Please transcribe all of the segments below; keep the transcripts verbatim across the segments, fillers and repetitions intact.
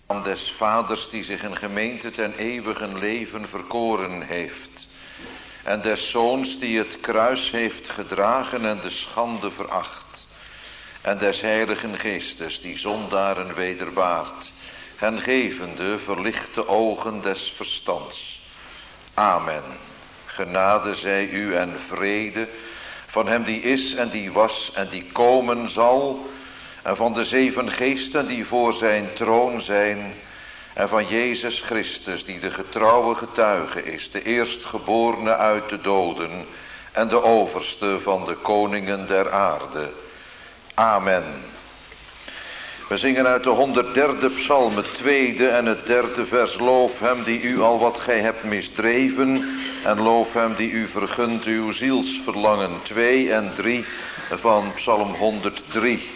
Aan des Vaders die zich in gemeente ten eeuwigen leven verkoren heeft. En des Zoons die het kruis heeft gedragen en de schande veracht. En des Heiligen Geestes die zondaren wederbaart. Hen gevende verlichte ogen des verstands. Amen. Genade zij u en vrede van hem die is en die was en die komen zal. En van de zeven geesten die voor zijn troon zijn. En van Jezus Christus die de getrouwe getuige is. De eerstgeborene uit de doden. En de overste van de koningen der aarde. Amen. We zingen uit de honderdderde psalm, het tweede en het derde vers. Loof hem die u al wat gij hebt misdreven. En loof hem die u vergunt uw zielsverlangen. Twee en drie van psalm honderddrie.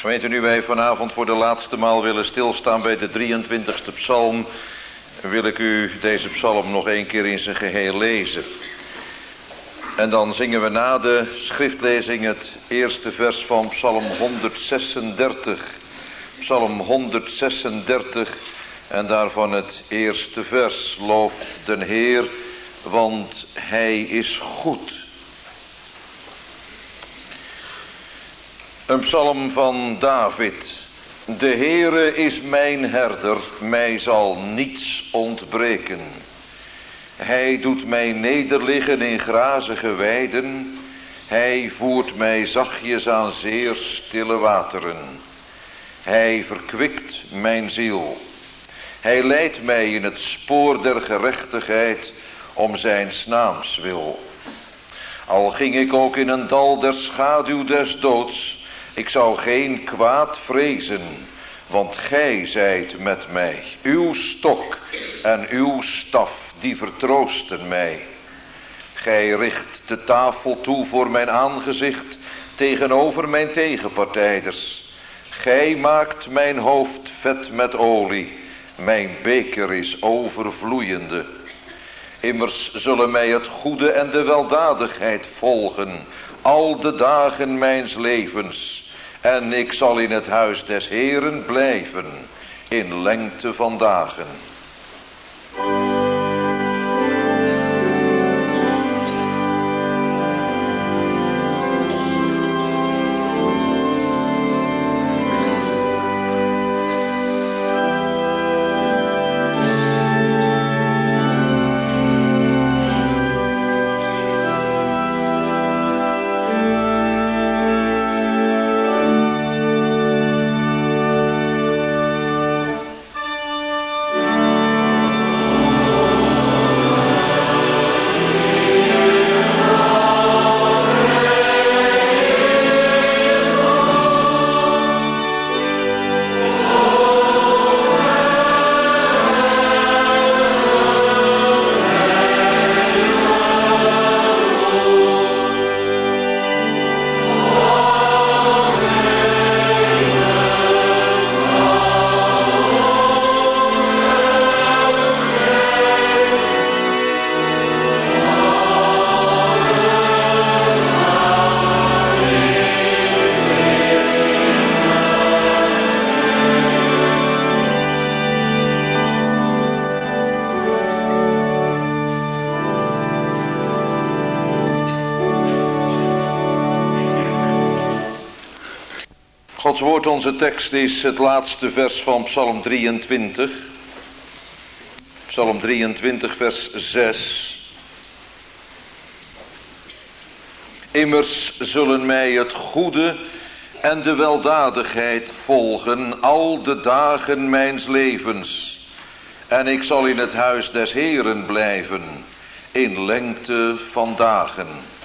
Gemeente, nu wij vanavond voor de laatste maal willen stilstaan bij de drieëntwintigste psalm, wil ik u deze psalm nog één keer in zijn geheel lezen. En dan zingen we na de schriftlezing het eerste vers van psalm honderdzesendertig. Psalm honderdzesendertig en daarvan het eerste vers. Looft den Heer, want hij is goed. Een psalm van David. De Heere is mijn herder, mij zal niets ontbreken. Hij doet mij nederliggen in grazige weiden. Hij voert mij zachtjes aan zeer stille wateren. Hij verkwikt mijn ziel. Hij leidt mij in het spoor der gerechtigheid om zijn naams wil. Al ging ik ook in een dal der schaduw des doods, ik zou geen kwaad vrezen, want gij zijt met mij. Uw stok en uw staf, die vertroosten mij. Gij richt de tafel toe voor mijn aangezicht tegenover mijn tegenpartijders. Gij maakt mijn hoofd vet met olie, mijn beker is overvloeiende. Immers zullen mij het goede en de weldadigheid volgen, al de dagen mijns levens. En ik zal in het huis des Heeren blijven, in lengte van dagen. Gods woord, onze tekst, is het laatste vers van psalm drieëntwintig. Psalm drieëntwintig, vers zes. Immers zullen mij het goede en de weldadigheid volgen al de dagen mijns levens. En ik zal in het huis des Heeren blijven, in lengte van dagen.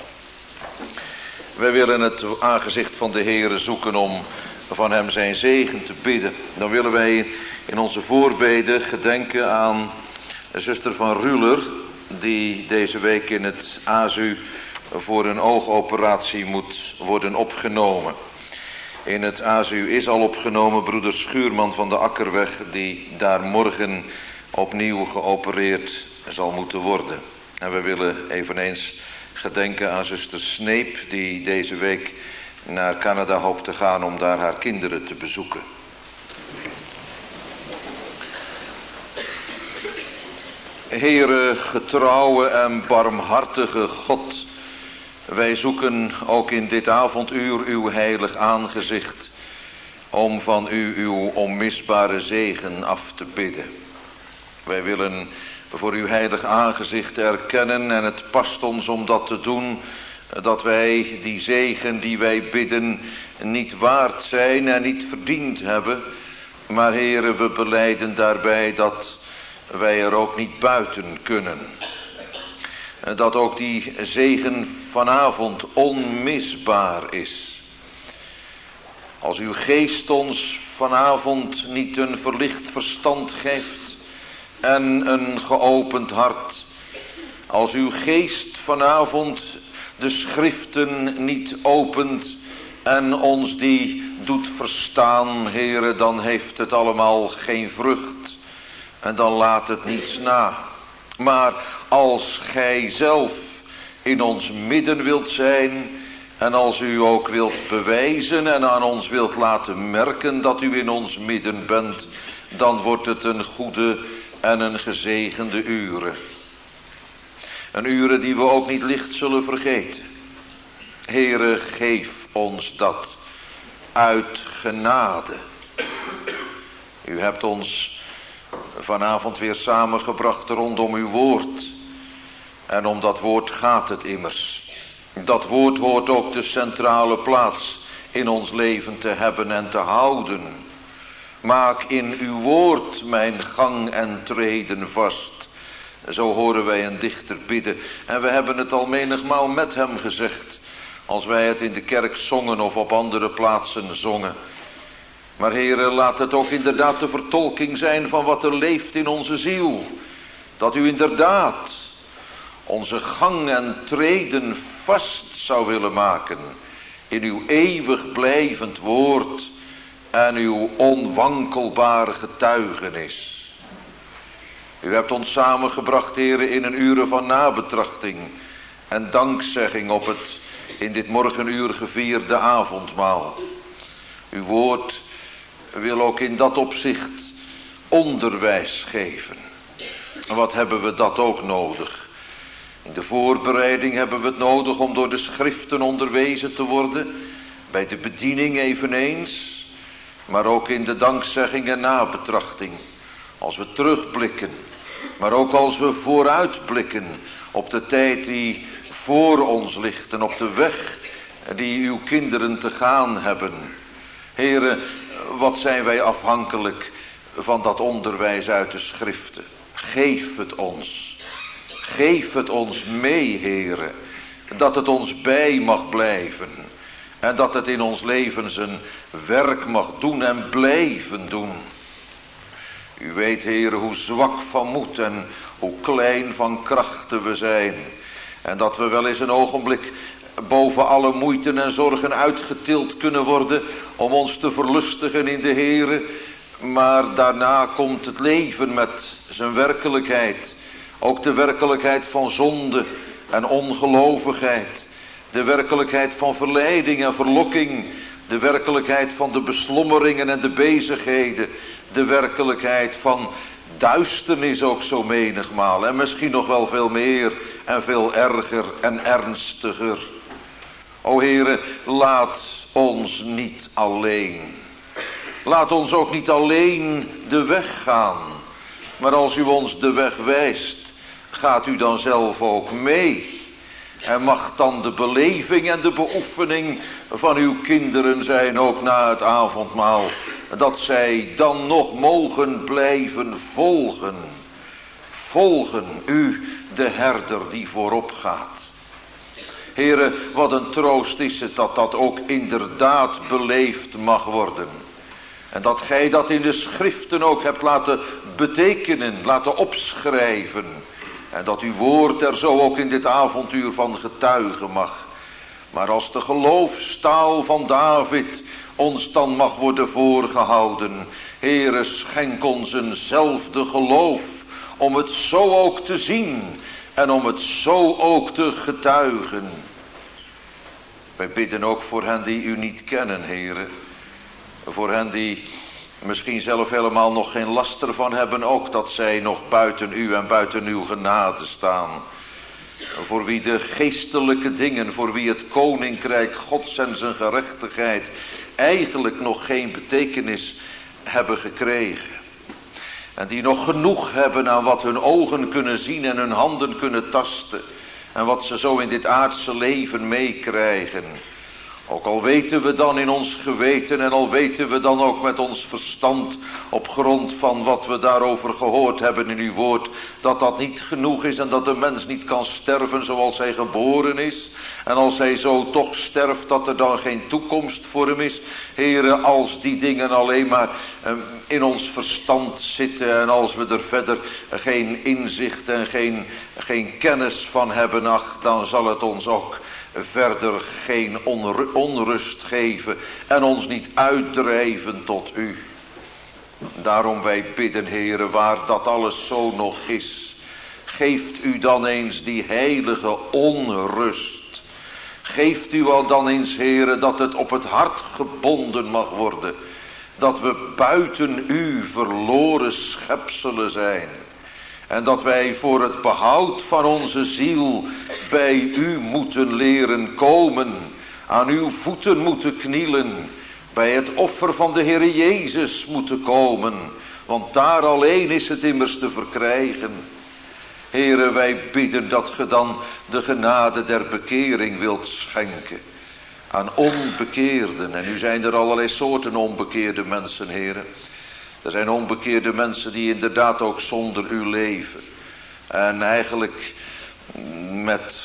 Wij willen het aangezicht van de Heere zoeken om van hem zijn zegen te bidden. Dan willen wij in onze voorbeden gedenken aan zuster van Ruler, die deze week in het A S U voor een oogoperatie moet worden opgenomen. In het A S U is al opgenomen broeder Schuurman van de Akkerweg, die daar morgen opnieuw geopereerd zal moeten worden. En we willen eveneens gedenken aan zuster Sneep, die deze week naar Canada hoopt te gaan om daar haar kinderen te bezoeken. Heere, getrouwe en barmhartige God, wij zoeken ook in dit avonduur uw heilig aangezicht, om van u uw onmisbare zegen af te bidden. Wij willen voor uw heilig aangezicht erkennen, en het past ons om dat te doen, dat wij die zegen die wij bidden niet waard zijn en niet verdiend hebben. Maar Heere, we belijden daarbij dat wij er ook niet buiten kunnen. Dat ook die zegen vanavond onmisbaar is. Als uw geest ons vanavond niet een verlicht verstand geeft en een geopend hart. Als uw geest vanavond de schriften niet opent en ons die doet verstaan, Heere, dan heeft het allemaal geen vrucht. En dan laat het niets na. Maar als gij zelf in ons midden wilt zijn, en als u ook wilt bewijzen en aan ons wilt laten merken dat u in ons midden bent, dan wordt het een goede en een gezegende ure. Een ure die we ook niet licht zullen vergeten. Heere, geef ons dat uit genade. U hebt ons vanavond weer samengebracht rondom uw woord. En om dat woord gaat het immers. Dat woord hoort ook de centrale plaats in ons leven te hebben en te houden. Maak in uw woord mijn gang en treden vast. Zo horen wij een dichter bidden. En we hebben het al menigmaal met hem gezegd, als wij het in de kerk zongen of op andere plaatsen zongen. Maar Heere, laat het ook inderdaad de vertolking zijn van wat er leeft in onze ziel. Dat u inderdaad onze gang en treden vast zou willen maken in uw eeuwig blijvend woord en uw onwankelbare getuigenis. U hebt ons samengebracht, Heere, in een uren van nabetrachting en dankzegging op het in dit morgenuur gevierde avondmaal. Uw woord wil ook in dat opzicht onderwijs geven. En wat hebben we dat ook nodig? In de voorbereiding hebben we het nodig om door de schriften onderwezen te worden. Bij de bediening eveneens. Maar ook in de dankzegging en nabetrachting. Als we terugblikken. Maar ook als we vooruitblikken op de tijd die voor ons ligt. En op de weg die uw kinderen te gaan hebben. Heere, wat zijn wij afhankelijk van dat onderwijs uit de schriften. Geef het ons. Geef het ons mee, Heere, dat het ons bij mag blijven en dat het in ons leven zijn werk mag doen en blijven doen. U weet, Heere, hoe zwak van moed en hoe klein van krachten we zijn en dat we wel eens een ogenblik boven alle moeite en zorgen uitgetild kunnen worden om ons te verlustigen in de Heere, maar daarna komt het leven met zijn werkelijkheid. Ook de werkelijkheid van zonde en ongelovigheid. De werkelijkheid van verleiding en verlokking. De werkelijkheid van de beslommeringen en de bezigheden. De werkelijkheid van duisternis ook zo menigmaal. En misschien nog wel veel meer en veel erger en ernstiger. O Heere, laat ons niet alleen. Laat ons ook niet alleen de weg gaan. Maar als u ons de weg wijst, gaat u dan zelf ook mee. En mag dan de beleving en de beoefening van uw kinderen zijn, ook na het avondmaal, dat zij dan nog mogen blijven volgen. Volgen u, de herder die voorop gaat. Heere, wat een troost is het dat dat ook inderdaad beleefd mag worden. En dat gij dat in de schriften ook hebt laten betekenen, laten opschrijven. En dat uw woord er zo ook in dit avontuur van getuigen mag. Maar als de geloofstaal van David ons dan mag worden voorgehouden. Heere, schenk ons eenzelfde geloof om het zo ook te zien en om het zo ook te getuigen. Wij bidden ook voor hen die u niet kennen, Heere. Voor hen die misschien zelf helemaal nog geen last ervan hebben, ook dat zij nog buiten u en buiten uw genade staan. Voor wie de geestelijke dingen, voor wie het koninkrijk Gods en zijn gerechtigheid eigenlijk nog geen betekenis hebben gekregen. En die nog genoeg hebben aan wat hun ogen kunnen zien en hun handen kunnen tasten. En wat ze zo in dit aardse leven meekrijgen. Ook al weten we dan in ons geweten en al weten we dan ook met ons verstand op grond van wat we daarover gehoord hebben in uw woord, dat dat niet genoeg is en dat de mens niet kan sterven zoals hij geboren is. En als hij zo toch sterft, dat er dan geen toekomst voor hem is. Heere, als die dingen alleen maar in ons verstand zitten en als we er verder geen inzicht en geen, geen kennis van hebben, ach, dan zal het ons ook verder geen onrust geven en ons niet uitdrijven tot u. Daarom wij bidden, Heere, waar dat alles zo nog is, geeft u dan eens die heilige onrust. Geeft u al dan eens, Heere, dat het op het hart gebonden mag worden, dat we buiten u verloren schepselen zijn. En dat wij voor het behoud van onze ziel bij u moeten leren komen, aan uw voeten moeten knielen, bij het offer van de Heer Jezus moeten komen, want daar alleen is het immers te verkrijgen. Heere, wij bidden dat ge dan de genade der bekering wilt schenken aan onbekeerden. En nu zijn er allerlei soorten onbekeerde mensen, Heere. Er zijn onbekeerde mensen die inderdaad ook zonder u leven. En eigenlijk met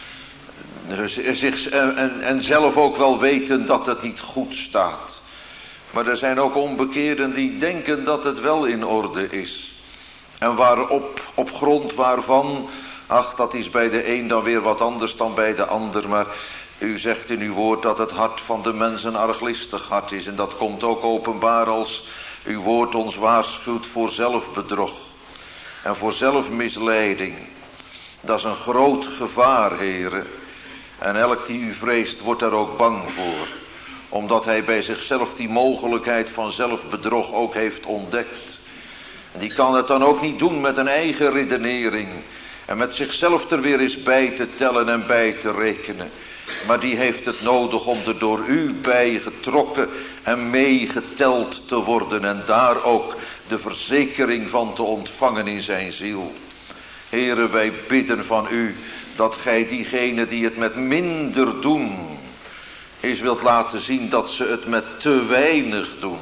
zich en, en zelf ook wel weten dat het niet goed staat. Maar er zijn ook onbekeerden die denken dat het wel in orde is. En waarop, op grond waarvan, ach, dat is bij de een dan weer wat anders dan bij de ander. Maar u zegt in uw woord dat het hart van de mens een arglistig hart is. En dat komt ook openbaar als uw woord ons waarschuwt voor zelfbedrog en voor zelfmisleiding. Dat is een groot gevaar, Heere. En elk die u vreest wordt daar ook bang voor. Omdat hij bij zichzelf die mogelijkheid van zelfbedrog ook heeft ontdekt. En die kan het dan ook niet doen met een eigen redenering. En met zichzelf er weer eens bij te tellen en bij te rekenen. Maar die heeft het nodig om er door u bij getrokken en meegeteld te worden. En daar ook de verzekering van te ontvangen in zijn ziel. Heere, wij bidden van u dat gij diegenen die het met minder doen, eens wilt laten zien dat ze het met te weinig doen.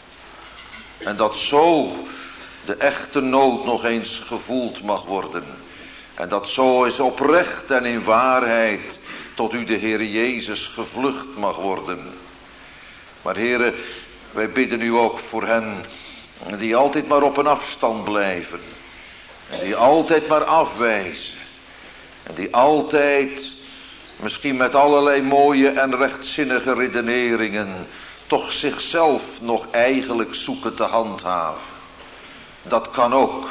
En dat zo de echte nood nog eens gevoeld mag worden. En dat zo is oprecht en in waarheid tot u de Heer Jezus gevlucht mag worden. Maar Heere, wij bidden u ook voor hen die altijd maar op een afstand blijven. En die altijd maar afwijzen. En die altijd, misschien met allerlei mooie en rechtzinnige redeneringen, toch zichzelf nog eigenlijk zoeken te handhaven. Dat kan ook.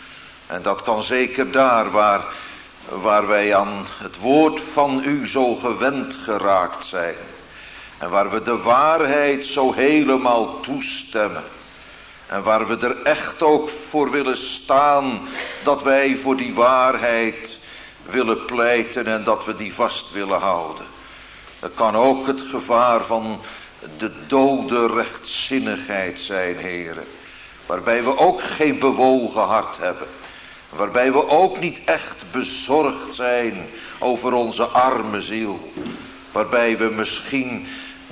En dat kan zeker daar waar, waar wij aan het woord van u zo gewend geraakt zijn. En waar we de waarheid zo helemaal toestemmen. En waar we er echt ook voor willen staan dat wij voor die waarheid willen pleiten en dat we die vast willen houden. Dat kan ook het gevaar van de dode rechtzinnigheid zijn, heren. Waarbij we ook geen bewogen hart hebben. Waarbij we ook niet echt bezorgd zijn over onze arme ziel. Waarbij we misschien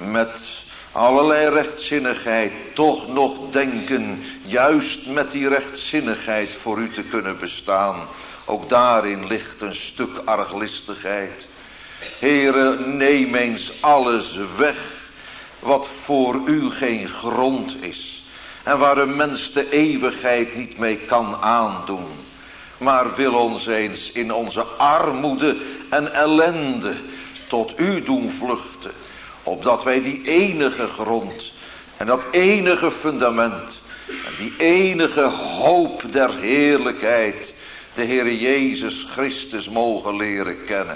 met allerlei rechtzinnigheid toch nog denken juist met die rechtzinnigheid voor u te kunnen bestaan. Ook daarin ligt een stuk arglistigheid. Heere, neem eens alles weg wat voor u geen grond is. En waar een mens de eeuwigheid niet mee kan aandoen. Maar wil ons eens in onze armoede en ellende tot u doen vluchten. Opdat wij die enige grond en dat enige fundament en die enige hoop der heerlijkheid, de Heer Jezus Christus, mogen leren kennen.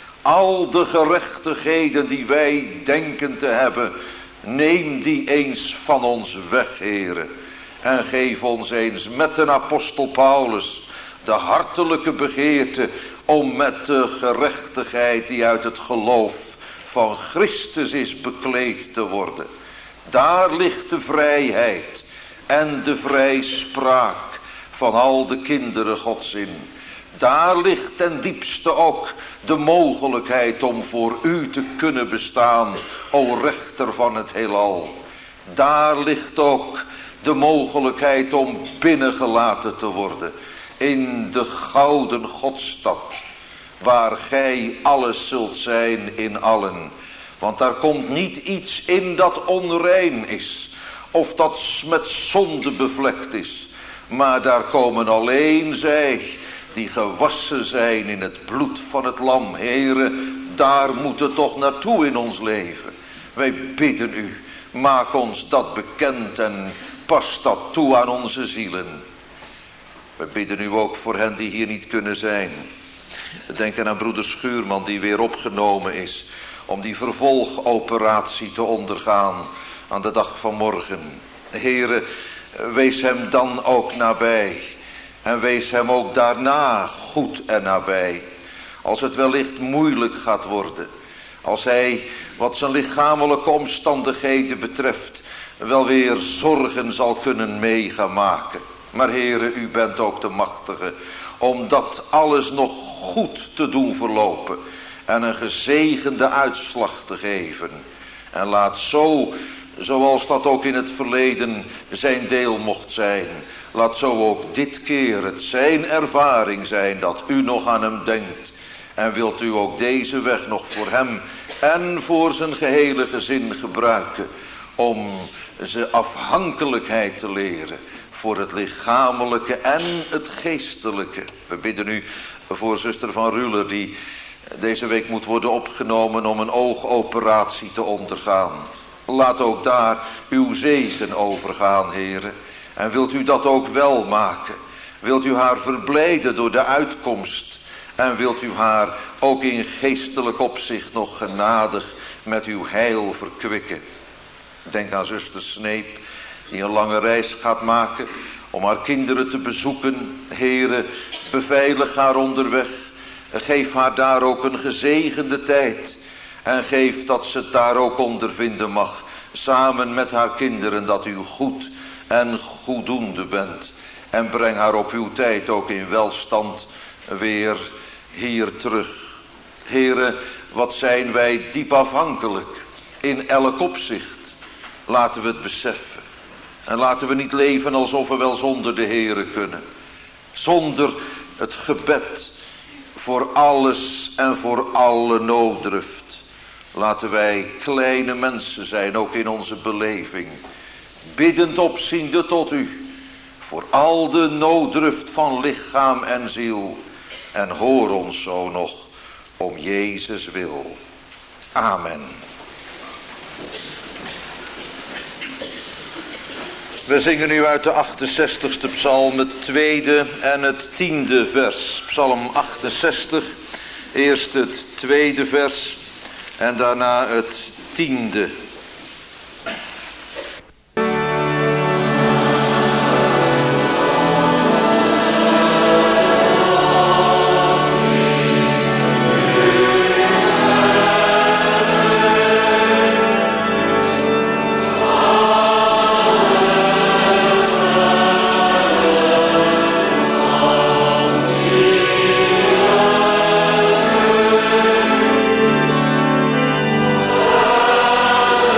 Al de gerechtigheden die wij denken te hebben, neem die eens van ons weg, Heere. En geef ons eens met de apostel Paulus de hartelijke begeerte om met de gerechtigheid die uit het geloof van Christus is bekleed te worden. Daar ligt de vrijheid en de vrijspraak van al de kinderen Gods in. Daar ligt ten diepste ook de mogelijkheid om voor u te kunnen bestaan, o rechter van het heelal. Daar ligt ook de mogelijkheid om binnengelaten te worden in de gouden Godstad, waar gij alles zult zijn in allen. Want daar komt niet iets in dat onrein is, of dat met zonde bevlekt is. Maar daar komen alleen zij die gewassen zijn in het bloed van het lam. Heere, daar moet het toch naartoe in ons leven. Wij bidden u, maak ons dat bekend en pas dat toe aan onze zielen. We bidden u ook voor hen die hier niet kunnen zijn. We denken aan broeder Schuurman die weer opgenomen is om die vervolgoperatie te ondergaan aan de dag van morgen. Heere, wees hem dan ook nabij en wees hem ook daarna goed en nabij. Als het wellicht moeilijk gaat worden, als hij wat zijn lichamelijke omstandigheden betreft wel weer zorgen zal kunnen mee gaan maken. Maar Heere, u bent ook de machtige om dat alles nog goed te doen verlopen en een gezegende uitslag te geven. En laat zo, zoals dat ook in het verleden zijn deel mocht zijn, laat zo ook dit keer het zijn ervaring zijn dat u nog aan hem denkt. En wilt u ook deze weg nog voor hem en voor zijn gehele gezin gebruiken om ze afhankelijkheid te leren voor het lichamelijke en het geestelijke. We bidden u voor zuster Van Ruler die deze week moet worden opgenomen om een oogoperatie te ondergaan. Laat ook daar uw zegen overgaan, Heere. En wilt u dat ook wel maken? Wilt u haar verblijden door de uitkomst? En wilt u haar ook in geestelijk opzicht nog genadig met uw heil verkwikken? Denk aan zuster Sneep die een lange reis gaat maken om haar kinderen te bezoeken. Heere, beveilig haar onderweg. Geef haar daar ook een gezegende tijd. En geef dat ze het daar ook ondervinden mag. Samen met haar kinderen dat u goed en goeddoende bent. En breng haar op uw tijd ook in welstand weer hier terug. Heere, wat zijn wij diep afhankelijk in elk opzicht. Laten we het beseffen. En laten we niet leven alsof we wel zonder de Heere kunnen. Zonder het gebed voor alles en voor alle nooddruft. Laten wij kleine mensen zijn, ook in onze beleving. Biddend opziende tot u. Voor al de nooddruft van lichaam en ziel. En hoor ons zo nog om Jezus wil. Amen. We zingen nu uit de achtenzestigste psalm het tweede en het tiende vers. Psalm achtenzestig, eerst het tweede vers en daarna het tiende. Oh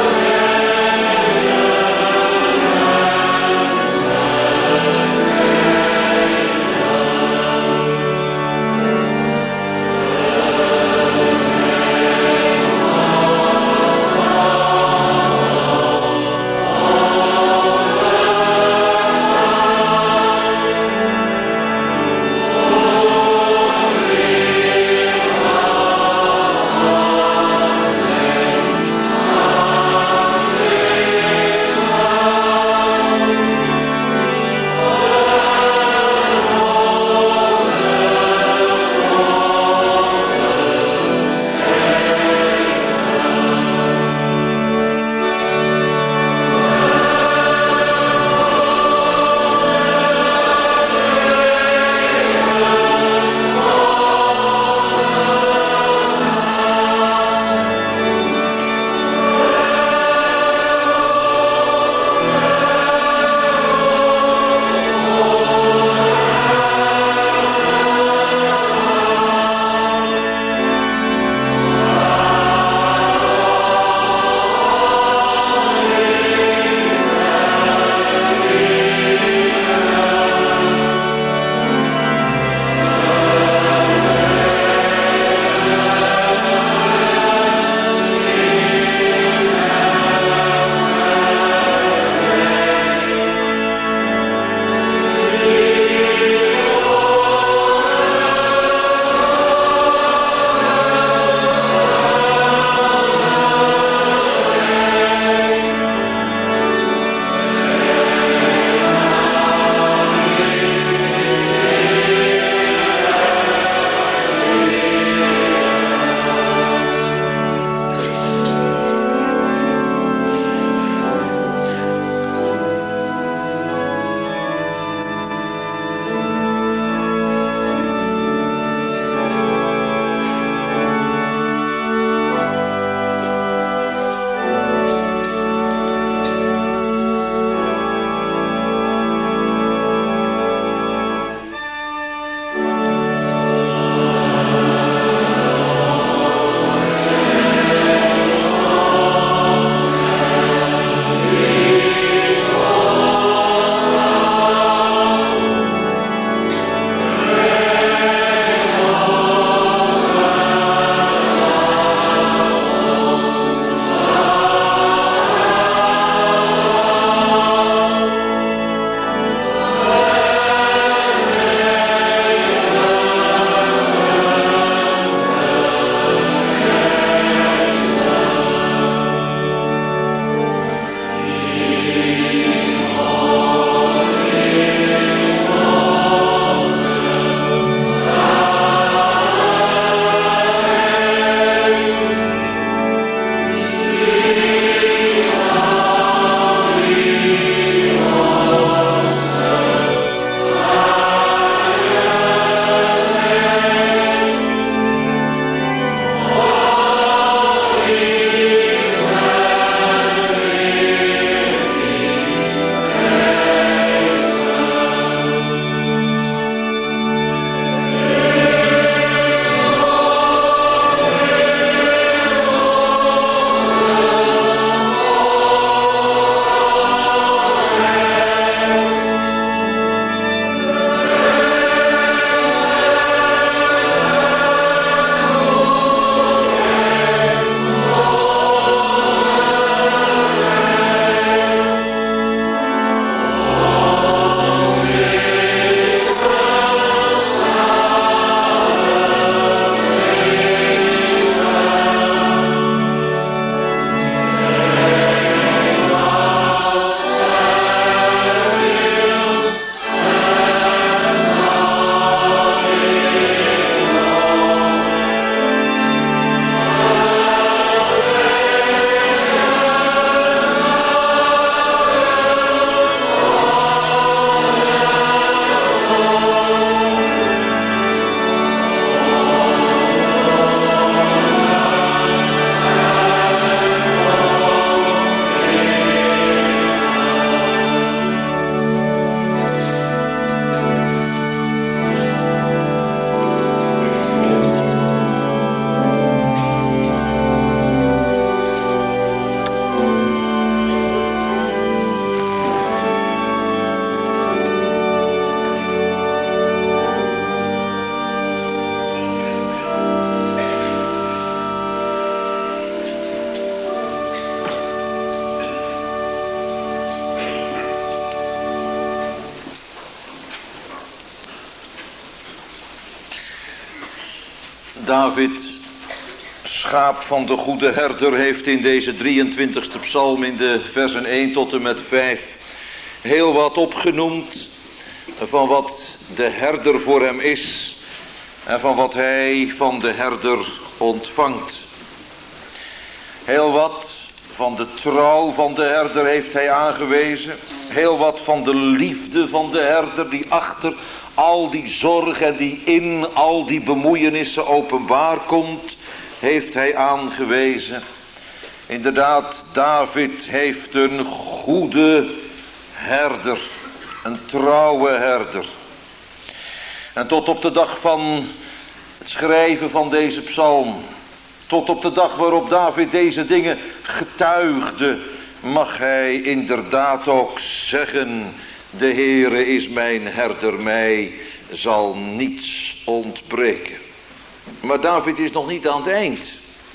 David, schaap van de goede herder, heeft in deze drieëntwintigste psalm in de versen één tot en met vijf heel wat opgenoemd van wat de herder voor hem is en van wat hij van de herder ontvangt. Heel wat van de trouw van de herder heeft hij aangewezen. Heel wat van de liefde van de herder die achter al die zorg en die in al die bemoeienissen openbaar komt, heeft hij aangewezen. Inderdaad, David heeft een goede herder, een trouwe herder. En tot op de dag van het schrijven van deze psalm, tot op de dag waarop David deze dingen getuigde, mag hij inderdaad ook zeggen: de Heere is mijn herder, mij zal niets ontbreken. Maar David is nog niet aan het eind.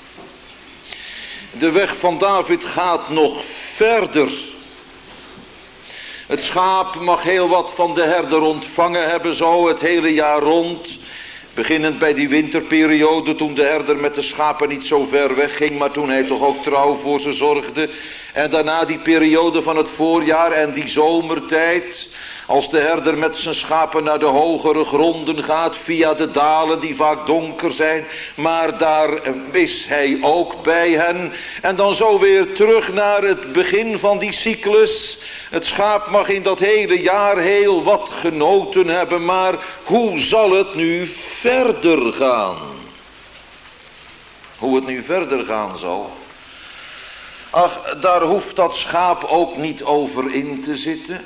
De weg van David gaat nog verder. Het schaap mag heel wat van de herder ontvangen hebben, zo het hele jaar rond. Beginnend bij die winterperiode, toen de herder met de schapen niet zo ver weg ging, maar toen hij toch ook trouw voor ze zorgde. En daarna die periode van het voorjaar en die zomertijd, als de herder met zijn schapen naar de hogere gronden gaat, via de dalen die vaak donker zijn, maar daar is hij ook bij hen. En dan zo weer terug naar het begin van die cyclus. Het schaap mag in dat hele jaar heel wat genoten hebben, maar hoe zal het nu verder gaan? Hoe het nu verder gaan zal? Ach, daar hoeft dat schaap ook niet over in te zitten.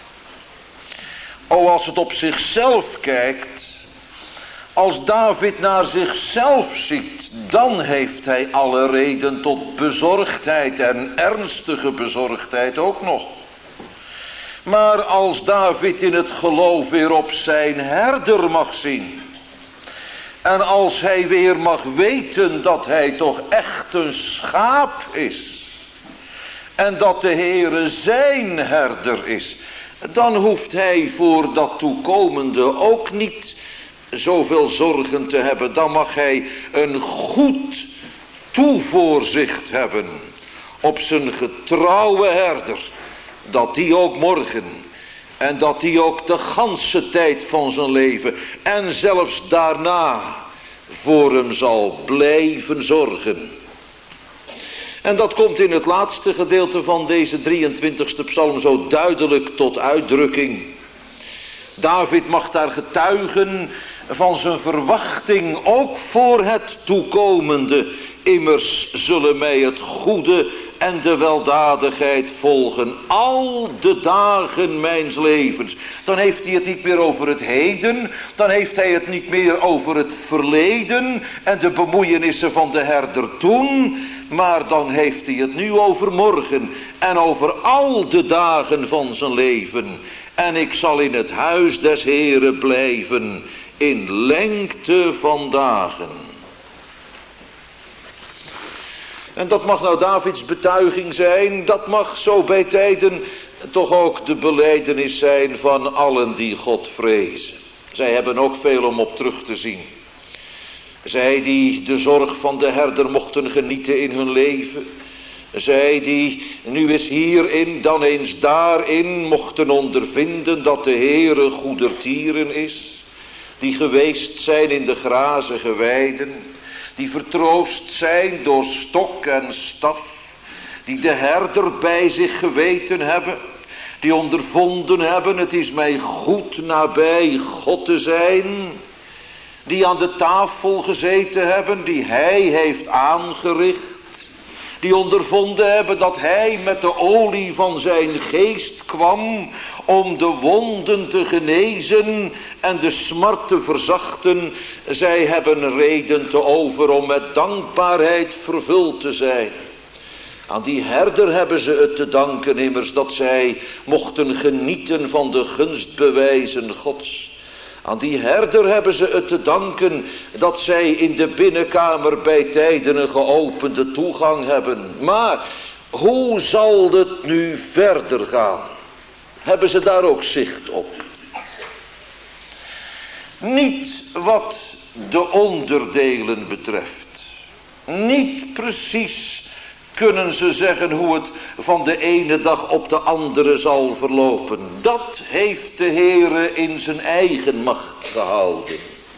O, als het op zichzelf kijkt, als David naar zichzelf ziet, dan heeft hij alle reden tot bezorgdheid en ernstige bezorgdheid ook nog. Maar als David in het geloof weer op zijn herder mag zien, en als hij weer mag weten dat hij toch echt een schaap is, en dat de Heere zijn herder is, dan hoeft hij voor dat toekomende ook niet zoveel zorgen te hebben. Dan mag hij een goed toevoorzicht hebben op zijn getrouwe herder, dat die ook morgen en dat die ook de ganse tijd van zijn leven en zelfs daarna voor hem zal blijven zorgen. En dat komt in het laatste gedeelte van deze drieëntwintigste psalm zo duidelijk tot uitdrukking. David mag daar getuigen van zijn verwachting ook voor het toekomende. Immers zullen mij het goede en de weldadigheid volgen al de dagen mijns levens. Dan heeft hij het niet meer over het heden, dan heeft hij het niet meer over het verleden en de bemoeienissen van de herder toen, maar dan heeft hij het nu over morgen en over al de dagen van zijn leven. En ik zal in het huis des Heeren blijven in lengte van dagen. En dat mag nou Davids betuiging zijn, dat mag zo bij tijden toch ook de belijdenis zijn van allen die God vrezen. Zij hebben ook veel om op terug te zien. Zij die de zorg van de herder mochten genieten in hun leven. Zij die nu eens hierin, dan eens daarin mochten ondervinden dat de Heere goedertieren is. Die geweest zijn in de grazige weiden. Die vertroost zijn door stok en staf. Die de herder bij zich geweten hebben. Die ondervonden hebben, het is mij goed nabij God te zijn. Die aan de tafel gezeten hebben, die hij heeft aangericht. Die ondervonden hebben dat hij met de olie van zijn geest kwam om de wonden te genezen en de smart te verzachten. Zij hebben reden te over om met dankbaarheid vervuld te zijn. Aan die herder hebben ze het te danken immers dat zij mochten genieten van de gunstbewijzen Gods. Aan die herder hebben ze het te danken dat zij in de binnenkamer bij tijden een geopende toegang hebben. Maar hoe zal het nu verder gaan? Hebben ze daar ook zicht op? Niet wat de onderdelen betreft. Niet precies kunnen ze zeggen hoe het van de ene dag op de andere zal verlopen. Dat heeft de Heere in zijn eigen macht gehouden.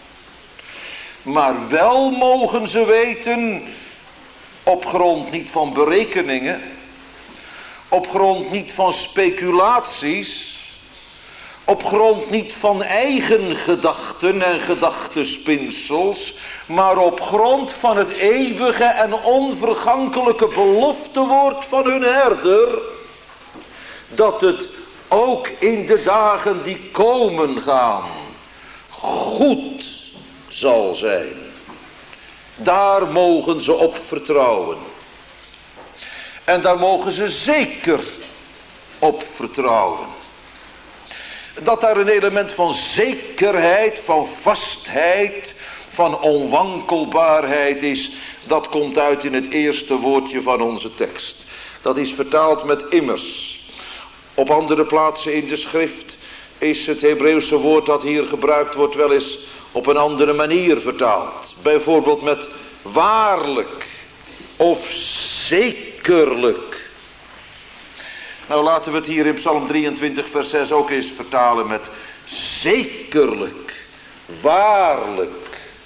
Maar wel mogen ze weten, op grond niet van berekeningen, op grond niet van speculaties, op grond niet van eigen gedachten en gedachtenspinsels, maar op grond van het eeuwige en onvergankelijke beloftewoord van hun herder, dat het ook in de dagen die komen gaan goed zal zijn. Daar mogen ze op vertrouwen. En daar mogen ze zeker op vertrouwen. Dat daar een element van zekerheid, van vastheid, van onwankelbaarheid is, dat komt uit in het eerste woordje van onze tekst. Dat is vertaald met immers. Op andere plaatsen in de schrift is het Hebreeuwse woord dat hier gebruikt wordt wel eens op een andere manier vertaald. Bijvoorbeeld met waarlijk of zekerlijk. Nou, laten we het hier in Psalm drieëntwintig vers zes ook eens vertalen met zekerlijk, waarlijk.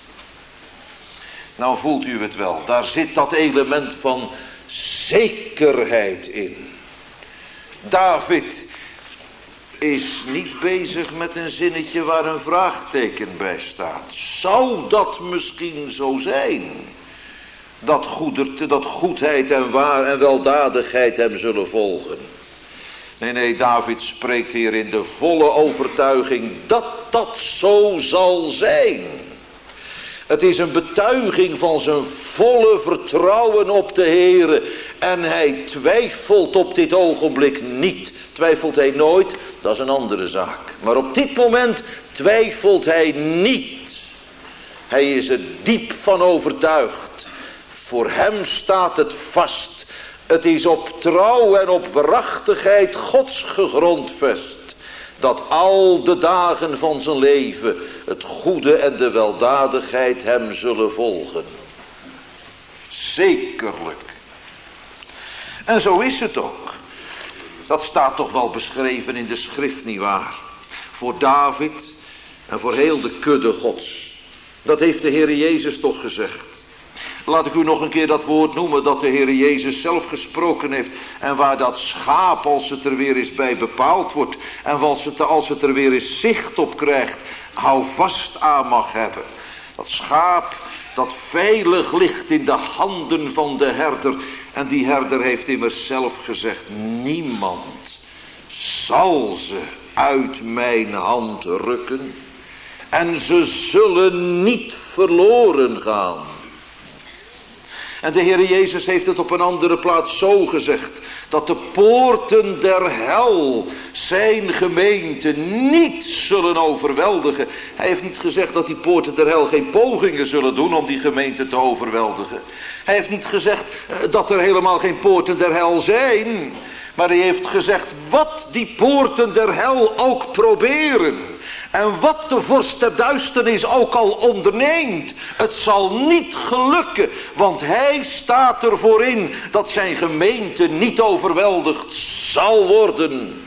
Nou voelt u het wel, daar zit dat element van zekerheid in. David is niet bezig met een zinnetje waar een vraagteken bij staat. Zou dat misschien zo zijn? Dat, goederte, dat goedheid en waar en weldadigheid hem zullen volgen. Nee, nee, David spreekt hier in de volle overtuiging dat dat zo zal zijn. Het is een betuiging van zijn volle vertrouwen op de Heere. En hij twijfelt op dit ogenblik niet. Twijfelt hij nooit, dat is een andere zaak. Maar op dit moment twijfelt hij niet. Hij is er diep van overtuigd. Voor hem staat het vast. Het is op trouw en op waarachtigheid Gods gegrondvest. Dat al de dagen van zijn leven het goede en de weldadigheid hem zullen volgen. Zekerlijk. En zo is het ook. Dat staat toch wel beschreven in de schrift, nietwaar? Voor David en voor heel de kudde Gods. Dat heeft de Heer Jezus toch gezegd. Laat ik u nog een keer dat woord noemen dat de Heer Jezus zelf gesproken heeft. En waar dat schaap, als het er weer eens bij bepaald wordt. En als het, als het er weer eens zicht op krijgt, hou vast aan mag hebben. Dat schaap dat veilig ligt in de handen van de herder. En die herder heeft immers zelf gezegd, niemand zal ze uit mijn hand rukken. En ze zullen niet verloren gaan. En de Heer Jezus heeft het op een andere plaats zo gezegd. Dat de poorten der hel zijn gemeente niet zullen overweldigen. Hij heeft niet gezegd dat die poorten der hel geen pogingen zullen doen om die gemeente te overweldigen. Hij heeft niet gezegd dat er helemaal geen poorten der hel zijn. Maar hij heeft gezegd wat die poorten der hel ook proberen. En wat de vorst der duisternis ook al onderneemt, het zal niet gelukken, want hij staat ervoor in dat zijn gemeente niet overweldigd zal worden.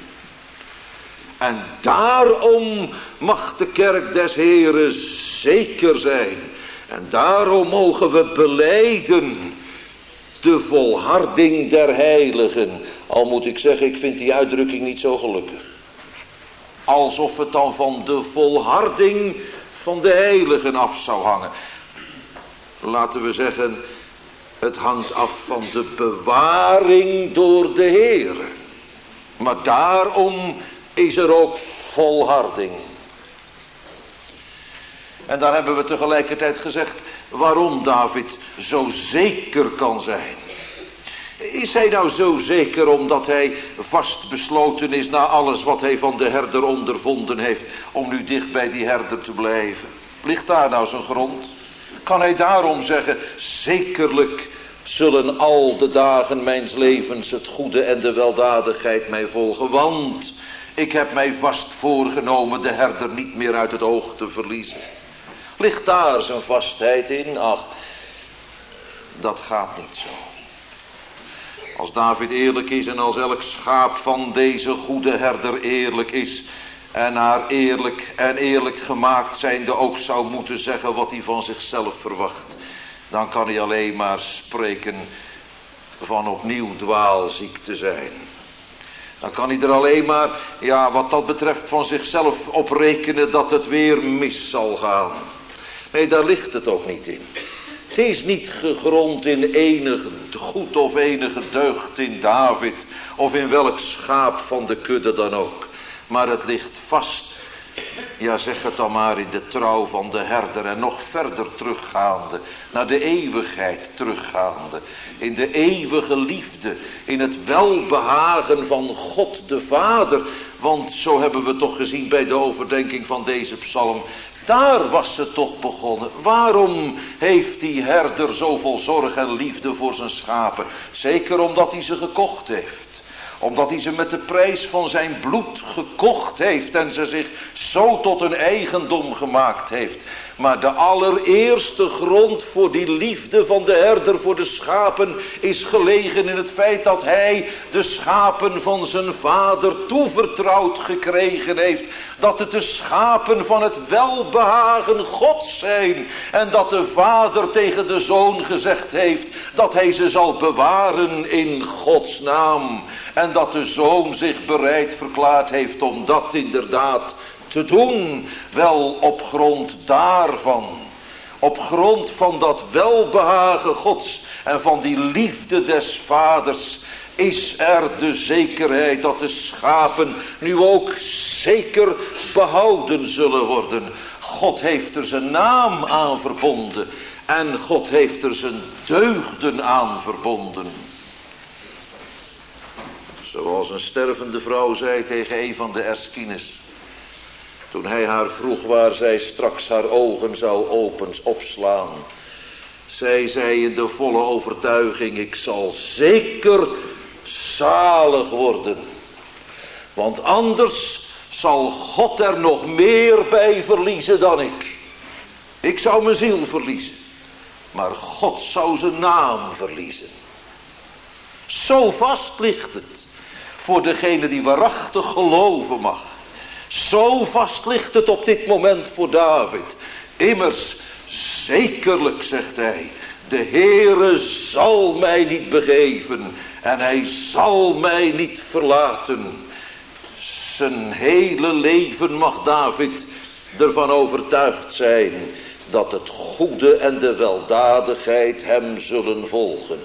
En daarom mag de kerk des Heren zeker zijn. En daarom mogen we belijden de volharding der heiligen. Al moet ik zeggen, ik vind die uitdrukking niet zo gelukkig. Alsof het dan van de volharding van de heiligen af zou hangen. Laten we zeggen, het hangt af van de bewaring door de Heere. Maar daarom is er ook volharding. En daar hebben we tegelijkertijd gezegd waarom David zo zeker kan zijn. Is hij nou zo zeker omdat hij vastbesloten is na alles wat hij van de herder ondervonden heeft, om nu dicht bij die herder te blijven? Ligt daar nou zijn grond? Kan hij daarom zeggen, zekerlijk zullen al de dagen mijns levens het goede en de weldadigheid mij volgen, want ik heb mij vast voorgenomen de herder niet meer uit het oog te verliezen. Ligt daar zijn vastheid in? Ach, dat gaat niet zo. Als David eerlijk is en als elk schaap van deze goede herder eerlijk is en naar eerlijk en eerlijk gemaakt zijnde ook zou moeten zeggen wat hij van zichzelf verwacht, dan kan hij alleen maar spreken van opnieuw dwaalziek te zijn. Dan kan hij er alleen maar, ja, wat dat betreft van zichzelf op rekenen dat het weer mis zal gaan. Nee, daar ligt het ook niet in. Het is niet gegrond in enig goed of enige deugd in David of in welk schaap van de kudde dan ook. Maar het ligt vast, ja zeg het dan maar, in de trouw van de herder en nog verder teruggaande, naar de eeuwigheid teruggaande. In de eeuwige liefde, in het welbehagen van God de Vader. Want zo hebben we toch gezien bij de overdenking van deze psalm. Daar was het toch begonnen. Waarom heeft die herder zoveel zorg en liefde voor zijn schapen? Zeker omdat hij ze gekocht heeft. Omdat hij ze met de prijs van zijn bloed gekocht heeft en ze zich zo tot een eigendom gemaakt heeft. Maar de allereerste grond voor die liefde van de herder voor de schapen is gelegen in het feit dat hij de schapen van zijn vader toevertrouwd gekregen heeft. Dat het de schapen van het welbehagen Gods zijn. En dat de vader tegen de zoon gezegd heeft dat hij ze zal bewaren in Gods naam. En dat de zoon zich bereid verklaard heeft om dat inderdaad te doen, wel op grond daarvan. Op grond van dat welbehagen Gods en van die liefde des vaders is er de zekerheid dat de schapen nu ook zeker behouden zullen worden. God heeft er zijn naam aan verbonden en God heeft er zijn deugden aan verbonden. Zoals een stervende vrouw zei tegen een van de Erskines, toen hij haar vroeg waar zij straks haar ogen zou opens opslaan. Zij zei in de volle overtuiging, ik zal zeker zalig worden. Want anders zal God er nog meer bij verliezen dan ik. Ik zou mijn ziel verliezen. Maar God zou zijn naam verliezen. Zo vast ligt het voor degene die waarachtig geloven mag. Zo vast ligt het op dit moment voor David. Immers, zekerlijk, zegt hij, de Heere zal mij niet begeven en hij zal mij niet verlaten. Zijn hele leven mag David ervan overtuigd zijn dat het goede en de weldadigheid hem zullen volgen.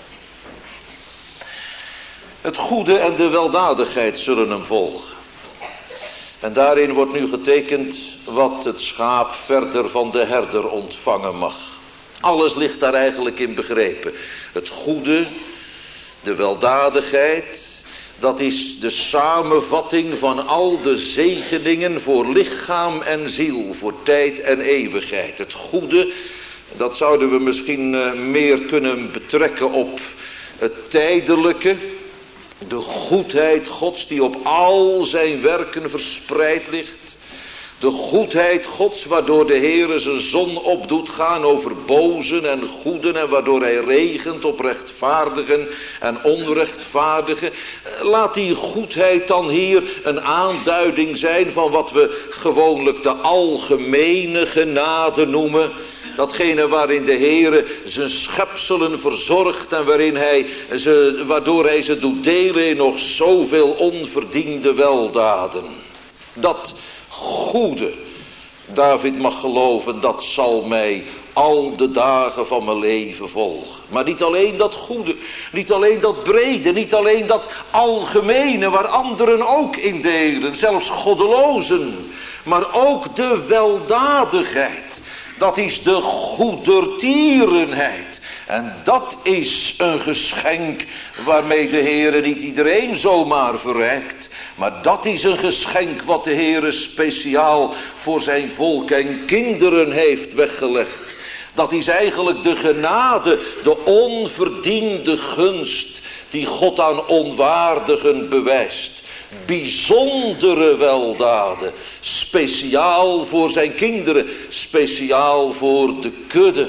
Het goede en de weldadigheid zullen hem volgen. En daarin wordt nu getekend wat het schaap verder van de herder ontvangen mag. Alles ligt daar eigenlijk in begrepen. Het goede, de weldadigheid, dat is de samenvatting van al de zegeningen voor lichaam en ziel, voor tijd en eeuwigheid. Het goede, dat zouden we misschien meer kunnen betrekken op het tijdelijke. De goedheid Gods die op al zijn werken verspreid ligt. De goedheid Gods waardoor de Heere zijn zon op doet gaan over bozen en goeden. En waardoor hij regent op rechtvaardigen en onrechtvaardigen. Laat die goedheid dan hier een aanduiding zijn van wat we gewoonlijk de algemene genade noemen. Datgene waarin de Heere zijn schepselen verzorgt en waarin hij ze, waardoor hij ze doet delen in nog zoveel onverdiende weldaden. Dat goede, David mag geloven, dat zal mij al de dagen van mijn leven volgen. Maar niet alleen dat goede, niet alleen dat brede, niet alleen dat algemene waar anderen ook in delen, zelfs goddelozen. Maar ook de weldadigheid. Dat is de goedertierenheid. En dat is een geschenk waarmee de Heere niet iedereen zomaar verrijkt. Maar dat is een geschenk wat de Heere speciaal voor zijn volk en kinderen heeft weggelegd. Dat is eigenlijk de genade, de onverdiende gunst die God aan onwaardigen bewijst. bijzondere weldaden. Speciaal voor zijn kinderen. Speciaal voor de kudde.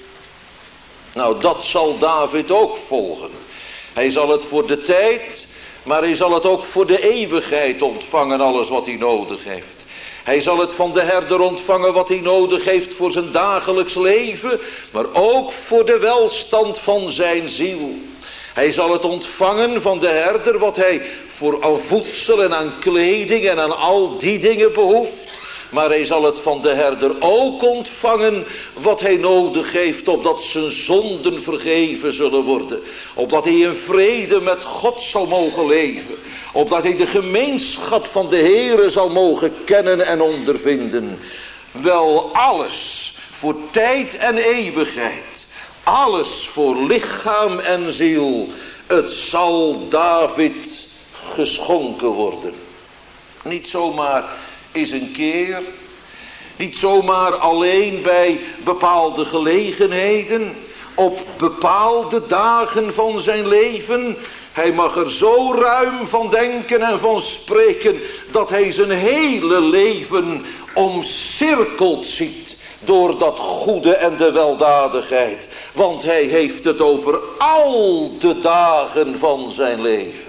Nou, dat zal David ook volgen. Hij zal het voor de tijd, maar hij zal het ook voor de eeuwigheid ontvangen, alles wat hij nodig heeft. Hij zal het van de herder ontvangen wat hij nodig heeft voor zijn dagelijks leven, maar ook voor de welstand van zijn ziel. Hij zal het ontvangen van de herder wat hij voor aan voedsel en aan kleding en aan al die dingen behoeft. Maar hij zal het van de herder ook ontvangen wat hij nodig heeft, opdat zijn zonden vergeven zullen worden. Opdat hij in vrede met God zal mogen leven. Opdat hij de gemeenschap van de Heere zal mogen kennen en ondervinden. Wel alles voor tijd en eeuwigheid. Alles voor lichaam en ziel. Het zal David geschonken worden. Niet zomaar eens een keer. Niet zomaar alleen bij bepaalde gelegenheden. Op bepaalde dagen van zijn leven. Hij mag er zo ruim van denken en van spreken dat hij zijn hele leven omcirkeld ziet door dat goede en de weldadigheid. Want hij heeft het over al de dagen van zijn leven.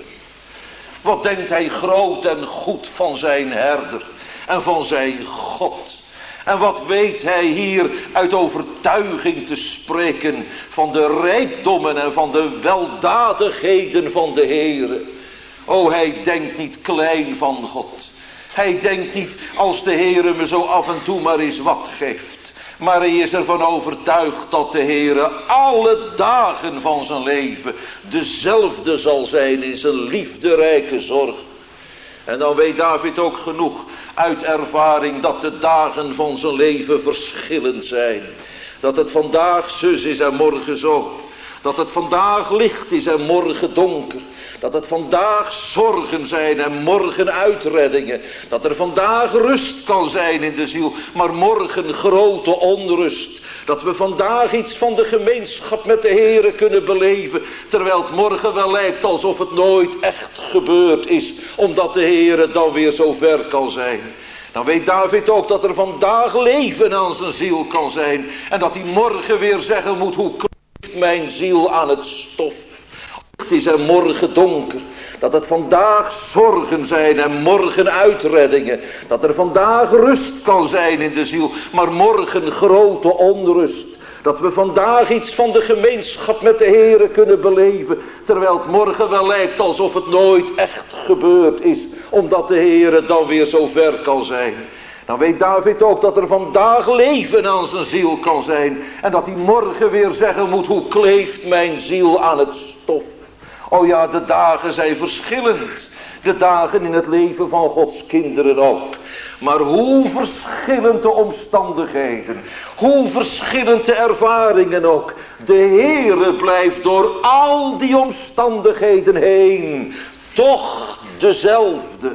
Wat denkt hij groot en goed van zijn herder en van zijn God. En wat weet hij hier uit overtuiging te spreken van de rijkdommen en van de weldadigheden van de Heere. O, hij denkt niet klein van God. Hij denkt niet als de Heere me zo af en toe maar eens wat geeft. Maar hij is ervan overtuigd dat de Heere alle dagen van zijn leven dezelfde zal zijn in zijn liefderijke zorg. En dan weet David ook genoeg uit ervaring dat de dagen van zijn leven verschillend zijn. Dat het vandaag zus is en morgen zo. Dat het vandaag licht is en morgen donker. Dat het vandaag zorgen zijn en morgen uitreddingen. Dat er vandaag rust kan zijn in de ziel, maar morgen grote onrust. Dat we vandaag iets van de gemeenschap met de Heere kunnen beleven, terwijl het morgen wel lijkt alsof het nooit echt gebeurd is, omdat de Heere dan weer zo ver kan zijn. Dan weet David ook dat er vandaag leven aan zijn ziel kan zijn en dat hij morgen weer zeggen moet: hoe kleeft mijn ziel aan het stof. Het is er morgen donker. Dat het vandaag zorgen zijn en morgen uitreddingen. Dat er vandaag rust kan zijn in de ziel, maar morgen grote onrust. Dat we vandaag iets van de gemeenschap met de Heere kunnen beleven, terwijl het morgen wel lijkt alsof het nooit echt gebeurd is, omdat de Heere dan weer zo ver kan zijn. Dan weet David ook dat er vandaag leven aan zijn ziel kan zijn en dat hij morgen weer zeggen moet: hoe kleeft mijn ziel aan het stof. Oh ja, de dagen zijn verschillend. De dagen in het leven van Gods kinderen ook. Maar hoe verschillend de omstandigheden. Hoe verschillend de ervaringen ook. De Heere blijft door al die omstandigheden heen toch dezelfde.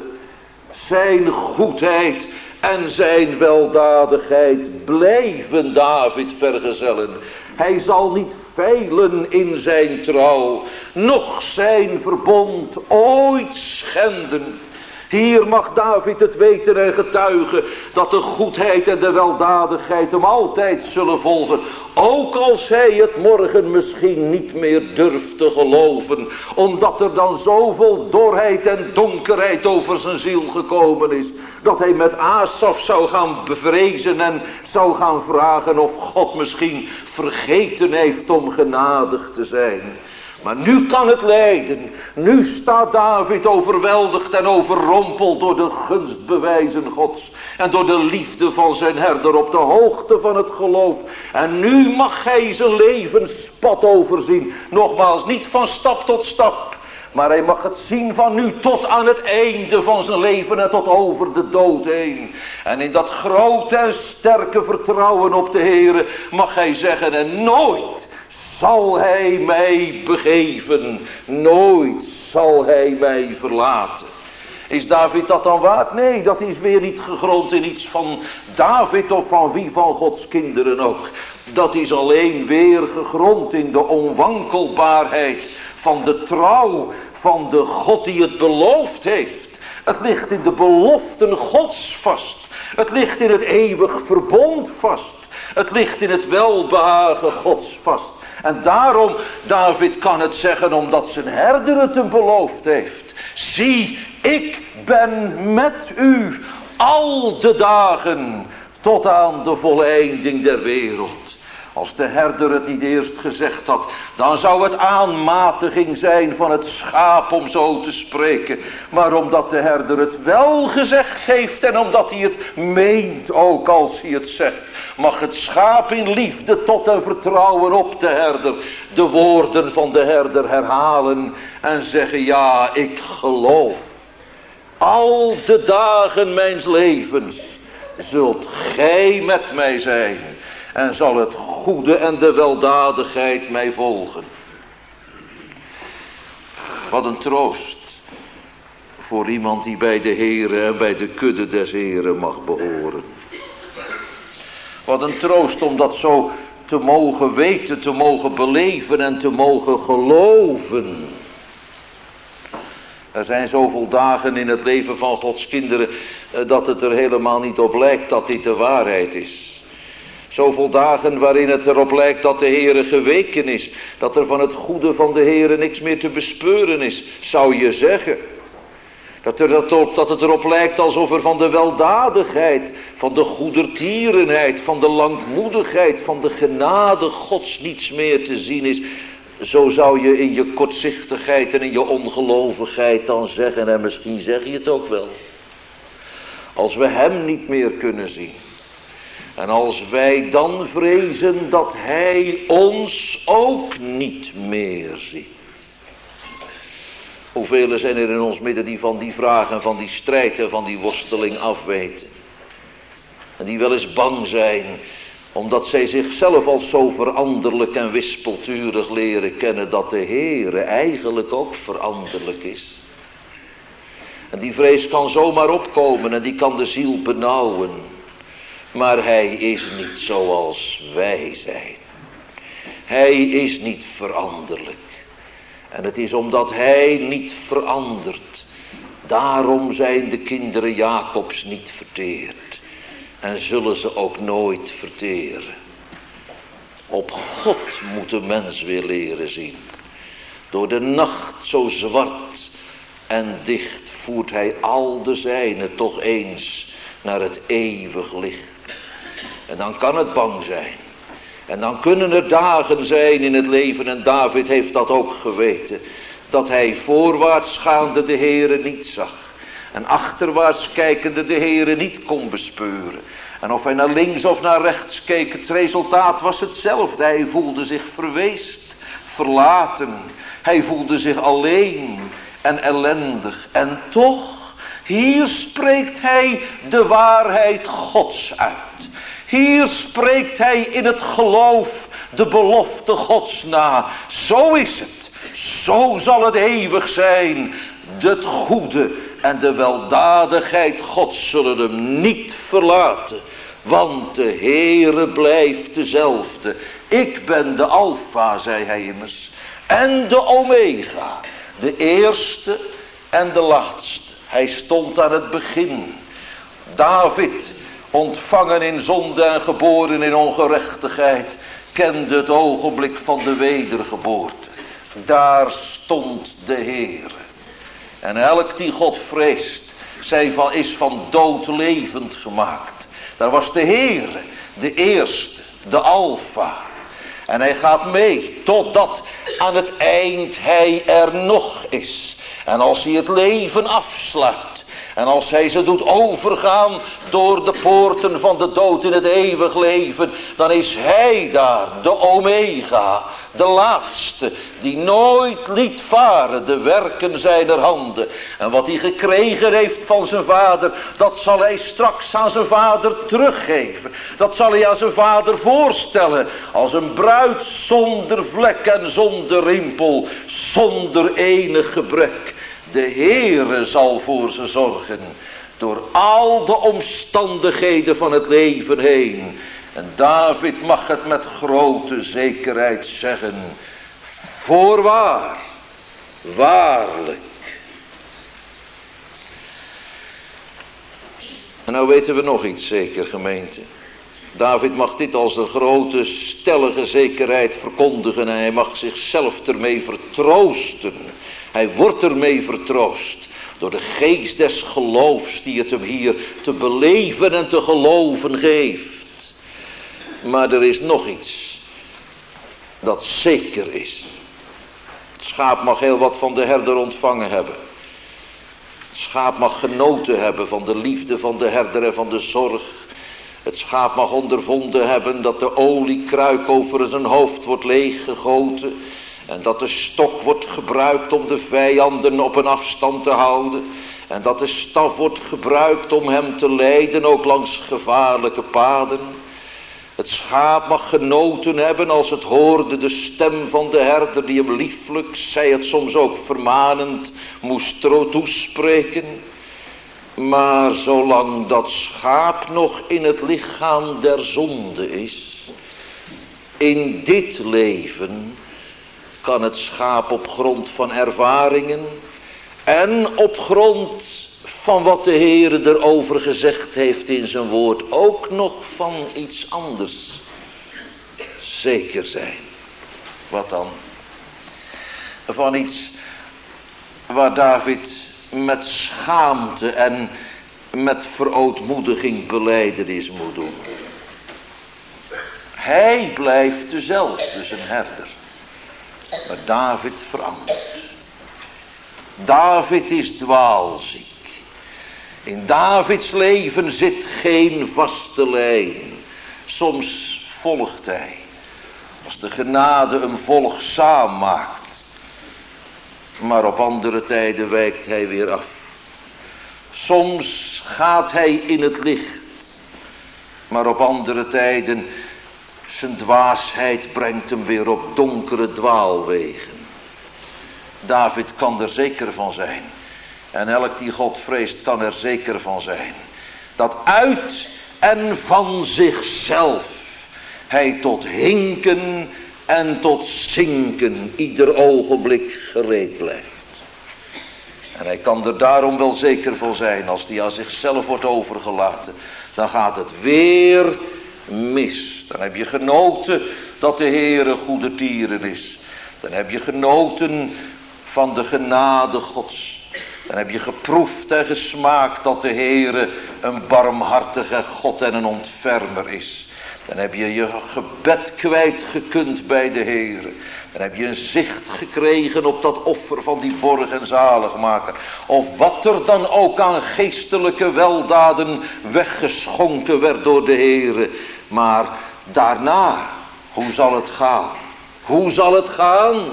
Zijn goedheid en zijn weldadigheid blijven David vergezellen. Hij zal niet feilen in zijn trouw, noch zijn verbond ooit schenden. Hier mag David het weten en getuigen dat de goedheid en de weldadigheid hem altijd zullen volgen. Ook als hij het morgen misschien niet meer durft te geloven, omdat er dan zoveel dorheid en donkerheid over zijn ziel gekomen is, dat hij met Asaf zou gaan bevrezen en zou gaan vragen of God misschien vergeten heeft om genadig te zijn. Maar nu kan het lijden. Nu staat David overweldigd en overrompeld door de gunstbewijzen Gods. En door de liefde van zijn herder op de hoogte van het geloof. En nu mag hij zijn levenspad overzien. Nogmaals, niet van stap tot stap. Maar hij mag het zien van nu tot aan het einde van zijn leven en tot over de dood heen. En in dat grote en sterke vertrouwen op de Heere mag hij zeggen: en nooit zal hij mij begeven. Nooit zal hij mij verlaten. Is David dat dan waard? Nee, dat is weer niet gegrond in iets van David of van wie van Gods kinderen ook. Dat is alleen weer gegrond in de onwankelbaarheid van de trouw van de God die het beloofd heeft. Het ligt in de beloften Gods vast. Het ligt in het eeuwig verbond vast. Het ligt in het welbehagen Gods vast. En daarom, David kan het zeggen omdat zijn herder het hem beloofd heeft. Zie, ik ben met u al de dagen tot aan de voleinding der wereld. Als de herder het niet eerst gezegd had, dan zou het aanmatiging zijn van het schaap om zo te spreken. Maar omdat de herder het wel gezegd heeft en omdat hij het meent ook als hij het zegt, mag het schaap in liefde tot en vertrouwen op de herder de woorden van de herder herhalen en zeggen, ja, ik geloof. Al de dagen mijns levens zult gij met mij zijn. En zal het goede en de weldadigheid mij volgen. Wat een troost. Voor iemand die bij de Heere en bij de kudde des Heeren mag behoren. Wat een troost om dat zo te mogen weten, te mogen beleven en te mogen geloven. Er zijn zoveel dagen in het leven van Gods kinderen dat het er helemaal niet op lijkt dat dit de waarheid is. Zoveel dagen waarin het erop lijkt dat de Heere geweken is. Dat er van het goede van de Heere niks meer te bespeuren is, zou je zeggen. Dat, er dat, op, dat het erop lijkt alsof er van de weldadigheid, van de goedertierenheid, van de langmoedigheid, van de genade Gods niets meer te zien is. Zo zou je in je kortzichtigheid en in je ongelovigheid dan zeggen, en misschien zeg je het ook wel. Als we hem niet meer kunnen zien. En als wij dan vrezen dat hij ons ook niet meer ziet. Hoeveel zijn er in ons midden die van die vraag en van die strijd en van die worsteling afweten. En die wel eens bang zijn, omdat zij zichzelf als zo veranderlijk en wispelturig leren kennen, dat de Heere eigenlijk ook veranderlijk is. En die vrees kan zomaar opkomen en die kan de ziel benauwen. Maar hij is niet zoals wij zijn. Hij is niet veranderlijk. En het is omdat hij niet verandert. Daarom zijn de kinderen Jacobs niet verteerd. En zullen ze ook nooit verteren. Op God moet de mens weer leren zien. Door de nacht zo zwart en dicht voert hij al de zijnen toch eens naar het eeuwig licht. En dan kan het bang zijn. En dan kunnen er dagen zijn in het leven, en David heeft dat ook geweten, dat hij voorwaarts gaande de Heere niet zag. En achterwaarts kijkende de Heere niet kon bespeuren. En of hij naar links of naar rechts keek, het resultaat was hetzelfde. Hij voelde zich verweest, verlaten. Hij voelde zich alleen en ellendig. En toch, hier spreekt hij de waarheid Gods uit. Hier spreekt hij in het geloof de belofte Gods na. Zo is het. Zo zal het eeuwig zijn. Het goede en de weldadigheid Gods zullen hem niet verlaten. Want de Heere blijft dezelfde. Ik ben de Alpha, zei hij immers. En de Omega. De eerste en de laatste. Hij stond aan het begin. David, ontvangen in zonde en geboren in ongerechtigheid, kende het ogenblik van de wedergeboorte. Daar stond de Heere. En elk die God vreest, zij van, is van dood levend gemaakt. Daar was de Heere, de eerste, de Alpha. En hij gaat mee, totdat aan het eind hij er nog is. En als hij het leven afsluit, en als hij ze doet overgaan door de poorten van de dood in het eeuwig leven, dan is hij daar, de Omega, de laatste, die nooit liet varen de werken zijner handen. En wat hij gekregen heeft van zijn vader, dat zal hij straks aan zijn vader teruggeven. Dat zal hij aan zijn vader voorstellen als een bruid zonder vlek en zonder rimpel, zonder enig gebrek. De Heere zal voor ze zorgen door al de omstandigheden van het leven heen. En David mag het met grote zekerheid zeggen. Voorwaar, waarlijk. En nou weten we nog iets zeker, gemeente. David mag dit als de grote stellige zekerheid verkondigen en hij mag zichzelf ermee vertroosten. Hij wordt ermee vertroost door de geest des geloofs die het hem hier te beleven en te geloven geeft. Maar er is nog iets dat zeker is. Het schaap mag heel wat van de herder ontvangen hebben. Het schaap mag genoten hebben van de liefde van de herder en van de zorg. Het schaap mag ondervonden hebben dat de oliekruik over zijn hoofd wordt leeggegoten. En dat de stok wordt gebruikt om de vijanden op een afstand te houden. En dat de staf wordt gebruikt om hem te leiden, ook langs gevaarlijke paden. Het schaap mag genoten hebben als het hoorde de stem van de herder die hem lieflijk, zij het soms ook vermanend, moest toespreken. Maar zolang dat schaap nog in het lichaam der zonde is, in dit leven, kan het schaap op grond van ervaringen en op grond van wat de Heer erover gezegd heeft in zijn woord ook nog van iets anders zeker zijn. Wat dan? Van iets waar David met schaamte en met verootmoediging belijdenis moet doen. Hij blijft dezelfde, zijn herder. Maar David verandert. David is dwaalziek. In Davids leven zit geen vaste lijn. Soms volgt hij. Als de genade hem volgzaam maakt. Maar op andere tijden wijkt hij weer af. Soms gaat hij in het licht. Maar op andere tijden, zijn dwaasheid brengt hem weer op donkere dwaalwegen. David kan er zeker van zijn. En elk die God vreest kan er zeker van zijn. Dat uit en van zichzelf hij tot hinken en tot zinken ieder ogenblik gereed blijft. En hij kan er daarom wel zeker van zijn, als hij aan zichzelf wordt overgelaten, dan gaat het weer mis. Dan heb je genoten dat de Heere goede tieren is. Dan heb je genoten van de genade Gods. Dan heb je geproefd en gesmaakt dat de Heere een barmhartige God en een ontfermer is. Dan heb je je gebed kwijtgekund bij de Heere. Dan heb je een zicht gekregen op dat offer van die borg en zaligmaker. Of wat er dan ook aan geestelijke weldaden weggeschonken werd door de Heere. Maar daarna, hoe zal het gaan? Hoe zal het gaan?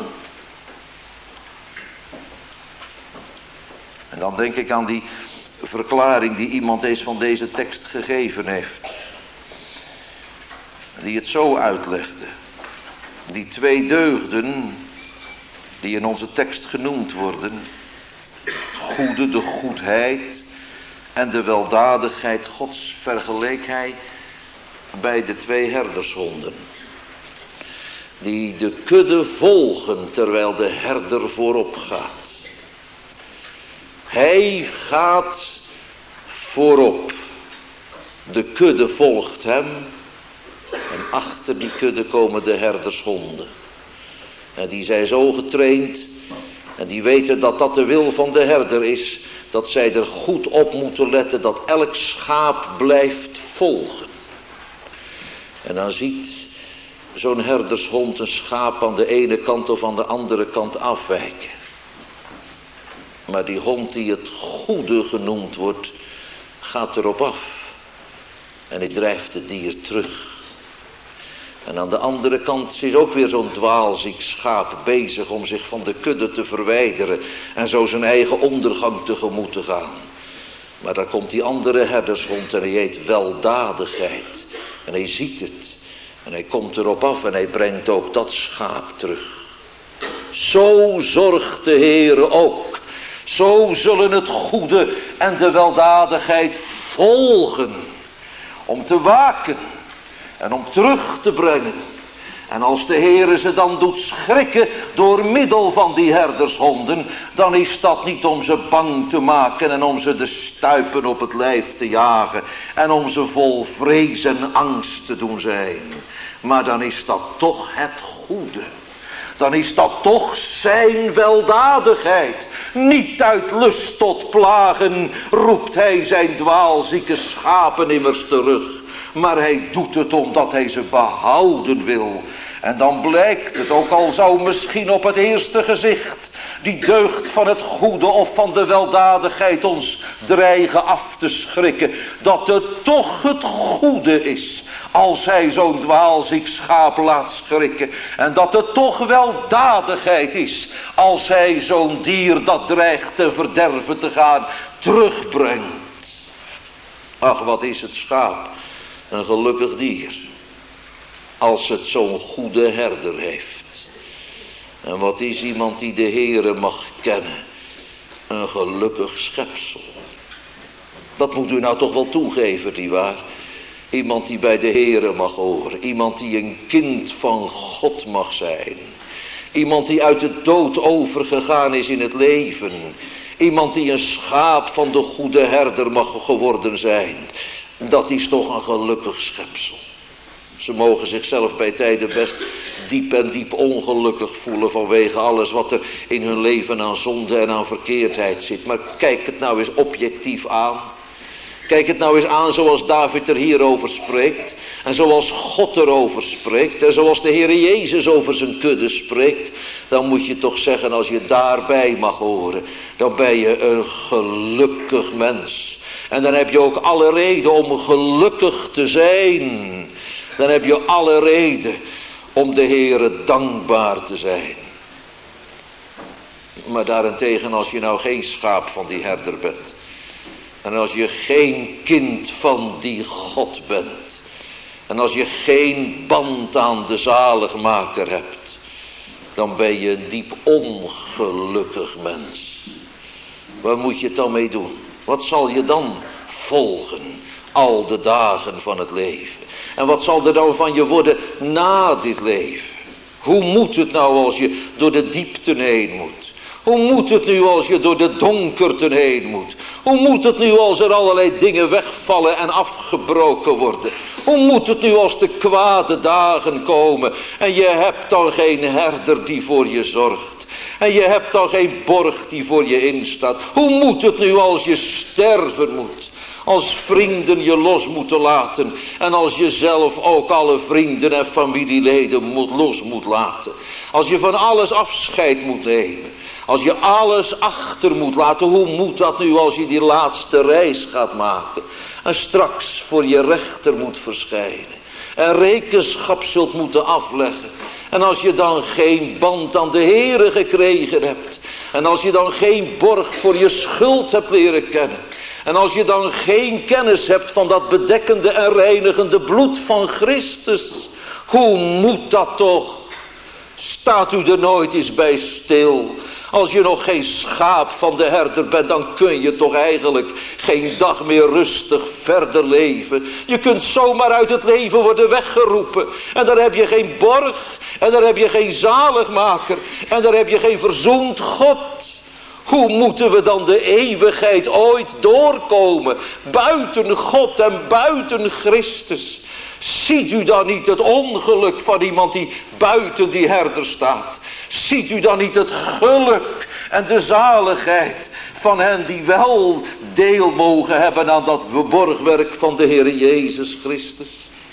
En dan denk ik aan die verklaring die iemand eens van deze tekst gegeven heeft. Die het zo uitlegde. Die twee deugden die in onze tekst genoemd worden. Het goede, de goedheid en de weldadigheid Gods vergeleek hij bij de twee herdershonden. Die de kudde volgen terwijl de herder voorop gaat. Hij gaat voorop. De kudde volgt hem. En achter die kudde komen de herdershonden. En die zijn zo getraind. En die weten dat dat de wil van de herder is. Dat zij er goed op moeten letten dat elk schaap blijft volgen. En dan ziet zo'n herdershond een schaap aan de ene kant of aan de andere kant afwijken. Maar die hond die het goede genoemd wordt, gaat erop af. En hij drijft het dier terug. En aan de andere kant is ook weer zo'n dwaalziek schaap bezig om zich van de kudde te verwijderen. En zo zijn eigen ondergang tegemoet te gaan. Maar daar komt die andere herdershond en hij heet weldadigheid. En hij ziet het. En hij komt erop af en hij brengt ook dat schaap terug. Zo zorgt de Heere ook. Zo zullen het goede en de weldadigheid volgen. Om te waken. En om terug te brengen. En als de Heere ze dan doet schrikken door middel van die herdershonden, dan is dat niet om ze bang te maken en om ze de stuipen op het lijf te jagen en om ze vol vrees en angst te doen zijn. Maar dan is dat toch het goede. Dan is dat toch zijn weldadigheid. Niet uit lust tot plagen roept hij zijn dwaalzieke schapen immers terug. Maar hij doet het omdat hij ze behouden wil. En dan blijkt het, ook al zou misschien op het eerste gezicht die deugd van het goede of van de weldadigheid ons dreigen af te schrikken, dat het toch het goede is als hij zo'n dwaalziek schaap laat schrikken. En dat het toch weldadigheid is als hij zo'n dier dat dreigt te verderven te gaan terugbrengt. Ach, wat is het schaap een gelukkig dier als het zo'n goede herder heeft. En wat is iemand die de Heere mag kennen? Een gelukkig schepsel. Dat moet u nou toch wel toegeven, nietwaar? Iemand die bij de Heere mag horen. Iemand die een kind van God mag zijn. Iemand die uit de dood overgegaan is in het leven. Iemand die een schaap van de goede herder mag geworden zijn. Dat is toch een gelukkig schepsel. Ze mogen zichzelf bij tijden best diep en diep ongelukkig voelen vanwege alles wat er in hun leven aan zonde en aan verkeerdheid zit. Maar kijk het nou eens objectief aan. Kijk het nou eens aan zoals David er hierover spreekt. En zoals God erover spreekt. En zoals de Heer Jezus over zijn kudde spreekt. Dan moet je toch zeggen, als je daarbij mag horen, dan ben je een gelukkig mens. En dan heb je ook alle reden om gelukkig te zijn. Dan heb je alle reden om de Heere dankbaar te zijn. Maar daarentegen, als je nou geen schaap van die herder bent, en als je geen kind van die God bent, en als je geen band aan de zaligmaker hebt, dan ben je een diep ongelukkig mens. Waar moet je het dan mee doen? Wat zal je dan volgen al de dagen van het leven? En wat zal er dan van je worden na dit leven? Hoe moet het nou als je door de diepte heen moet? Hoe moet het nu als je door de donkerte heen moet? Hoe moet het nu als er allerlei dingen wegvallen en afgebroken worden? Hoe moet het nu als de kwade dagen komen en je hebt dan geen herder die voor je zorgt? En je hebt dan geen borg die voor je instaat? Hoe moet het nu als je sterven moet? Als vrienden je los moeten laten. En als je zelf ook alle vrienden en familieleden moet, los moet laten. Als je van alles afscheid moet nemen. Als je alles achter moet laten. Hoe moet dat nu als je die laatste reis gaat maken? En straks voor je rechter moet verschijnen. En rekenschap zult moeten afleggen. En als je dan geen band aan de Heere gekregen hebt. En als je dan geen borg voor je schuld hebt leren kennen. En als je dan geen kennis hebt van dat bedekkende en reinigende bloed van Christus. Hoe moet dat toch? Staat u er nooit eens bij stil? Als je nog geen schaap van de herder bent, dan kun je toch eigenlijk geen dag meer rustig verder leven. Je kunt zomaar uit het leven worden weggeroepen. En daar heb je geen borg. En daar heb je geen zaligmaker. En daar heb je geen verzoend God. Hoe moeten we dan de eeuwigheid ooit doorkomen? Buiten God en buiten Christus. Ziet u dan niet het ongeluk van iemand die buiten die herder staat? Ziet u dan niet het geluk en de zaligheid van hen die wel deel mogen hebben aan dat borgwerk van de Heer Jezus Christus?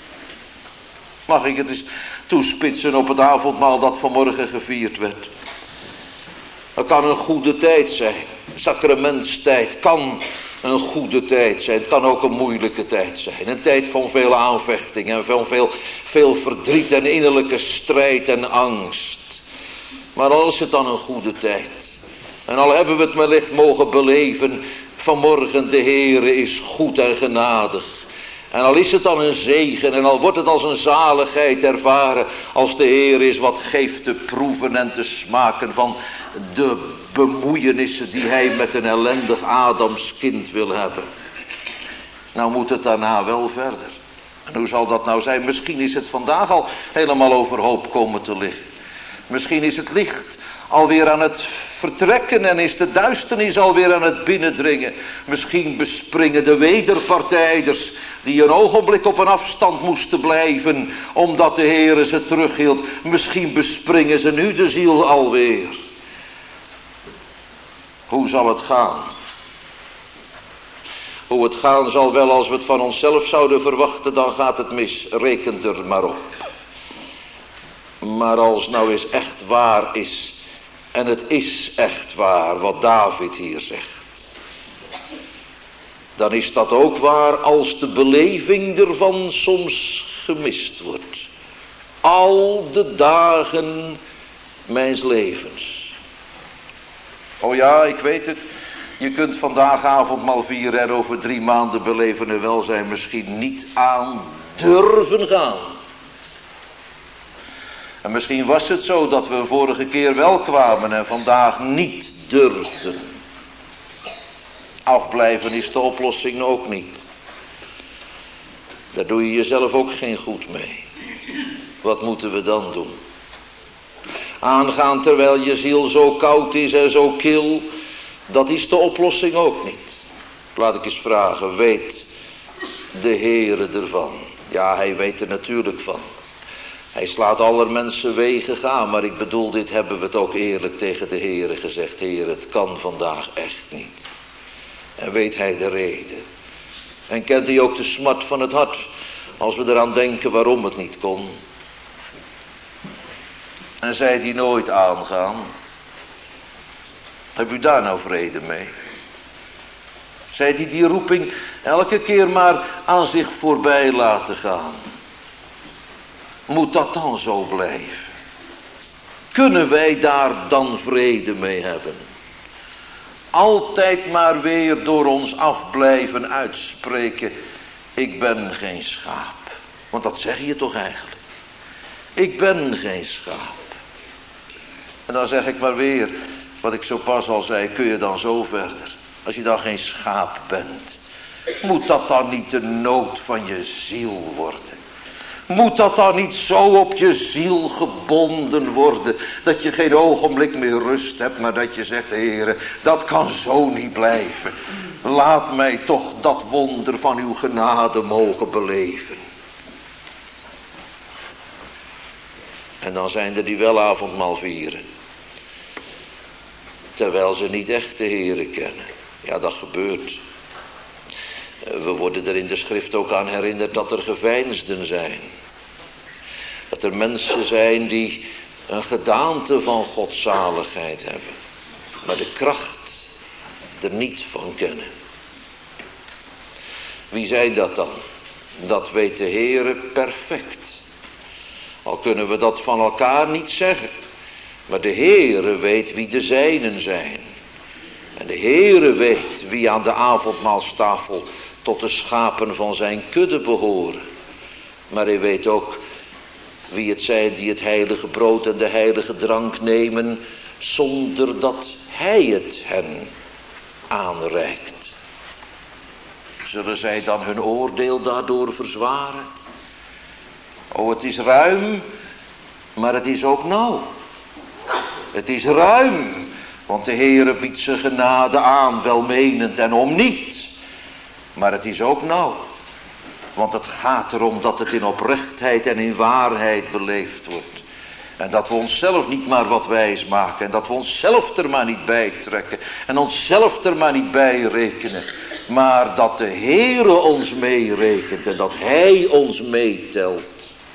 Mag ik het eens toespitsen op het avondmaal dat vanmorgen gevierd werd? Het kan een goede tijd zijn. Sacramentstijd kan een goede tijd zijn. Het kan ook een moeilijke tijd zijn. Een tijd van veel aanvechting en van veel, veel verdriet en innerlijke strijd en angst. Maar al is het dan een goede tijd. En al hebben we het wellicht mogen beleven. Vanmorgen de Heere is goed en genadig. En al is het dan een zegen en al wordt het als een zaligheid ervaren. Als de Heer is wat geeft te proeven en te smaken van de bemoeienissen die hij met een ellendig Adamskind wil hebben. Nou moet het daarna wel verder. En hoe zal dat nou zijn? Misschien is het vandaag al helemaal overhoop komen te liggen. Misschien is het licht alweer aan het vertrekken en is de duisternis alweer aan het binnendringen. Misschien bespringen de wederpartijders die een ogenblik op een afstand moesten blijven omdat de Heere ze terughield. Misschien bespringen ze nu de ziel alweer. Hoe zal het gaan? Hoe het gaan zal wel, als we het van onszelf zouden verwachten, dan gaat het mis. Reken er maar op. Maar als nou eens echt waar is, en het is echt waar wat David hier zegt, dan is dat ook waar als de beleving ervan soms gemist wordt. Al de dagen mijns levens. Oh ja, ik weet het. Je kunt vandaag avondmaal vieren en over drie maanden beleven en welzijn misschien niet aan durven gaan. En misschien was het zo dat we vorige keer wel kwamen en vandaag niet durfden. Afblijven is de oplossing ook niet. Daar doe je jezelf ook geen goed mee. Wat moeten we dan doen? Aangaan terwijl je ziel zo koud is en zo kil, dat is de oplossing ook niet. Laat ik eens vragen, weet de Heere ervan? Ja, hij weet er natuurlijk van. Hij slaat aller mensen wegen gaan, maar ik bedoel, dit hebben we het ook eerlijk tegen de Heere gezegd. Heer, het kan vandaag echt niet. En weet hij de reden. En kent hij ook de smart van het hart, als we eraan denken waarom het niet kon. En zij die nooit aangaan, heb u daar nou vrede mee? Zij die die roeping elke keer maar aan zich voorbij laten gaan. Moet dat dan zo blijven? Kunnen wij daar dan vrede mee hebben? Altijd maar weer door ons af blijven uitspreken, ik ben geen schaap. Want dat zeg je toch eigenlijk? Ik ben geen schaap. En dan zeg ik maar weer, wat ik zo pas al zei, kun je dan zo verder? Als je dan geen schaap bent, moet dat dan niet de nood van je ziel worden? Moet dat dan niet zo op je ziel gebonden worden, dat je geen ogenblik meer rust hebt, maar dat je zegt, Heere, dat kan zo niet blijven. Laat mij toch dat wonder van uw genade mogen beleven. En dan zijn er die wel avondmaal vieren, terwijl ze niet echt de Heere kennen. Ja, dat gebeurt. We worden er in de schrift ook aan herinnerd dat er geveinsden zijn. Dat er mensen zijn die een gedaante van godzaligheid hebben, maar de kracht er niet van kennen. Wie zijn dat dan? Dat weet de Heere perfect. Al kunnen we dat van elkaar niet zeggen. Maar de Heere weet wie de zijnen zijn. En de Heere weet wie aan de avondmaalstafel tot de schapen van zijn kudde behoren. Maar hij weet ook wie het zijn die het heilige brood en de heilige drank nemen, zonder dat hij het hen aanreikt. Zullen zij dan hun oordeel daardoor verzwaren? Oh, het is ruim, maar het is ook nauw. Het is ruim, want de Heere biedt zijn genade aan, welmenend en om niet. Maar het is ook nauw, want het gaat erom dat het in oprechtheid en in waarheid beleefd wordt. En dat we onszelf niet maar wat wijs maken, en dat we onszelf er maar niet bij trekken, en onszelf er maar niet bij rekenen. Maar dat de Heere ons meerekent en dat hij ons meetelt.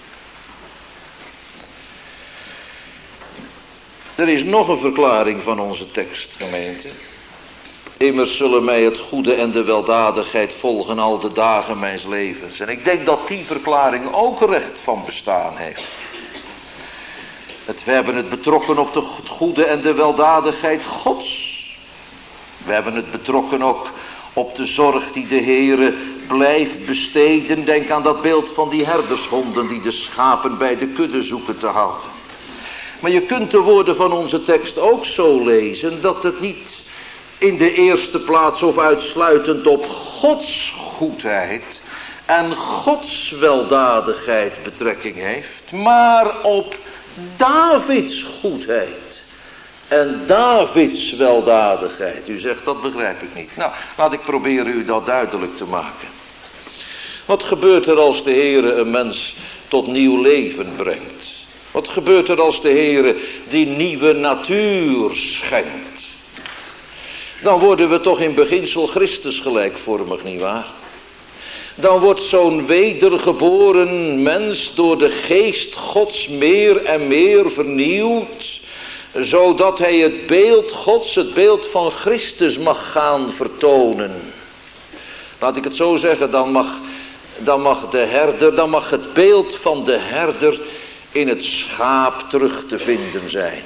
Er is nog een verklaring van onze tekst, gemeente. Immers zullen mij het goede en de weldadigheid volgen al de dagen mijns levens. En ik denk dat die verklaring ook recht van bestaan heeft. Het, we hebben het betrokken op de goede en de weldadigheid Gods. We hebben het betrokken ook op de zorg die de Heere blijft besteden. Denk aan dat beeld van die herdershonden die de schapen bij de kudde zoeken te houden. Maar je kunt de woorden van onze tekst ook zo lezen dat het niet in de eerste plaats of uitsluitend op Gods goedheid en Gods weldadigheid betrekking heeft, maar op Davids goedheid en Davids weldadigheid. U zegt, dat begrijp ik niet. Nou, laat ik proberen u dat duidelijk te maken. Wat gebeurt er als de Heere een mens tot nieuw leven brengt? Wat gebeurt er als de Heere die nieuwe natuur schenkt? Dan worden we toch in beginsel Christus gelijkvormig, nietwaar? Dan wordt zo'n wedergeboren mens door de geest Gods meer en meer vernieuwd, zodat hij het beeld Gods, het beeld van Christus mag gaan vertonen. Laat ik het zo zeggen, dan mag, dan mag de herder, dan mag het beeld van de herder in het schaap terug te vinden zijn.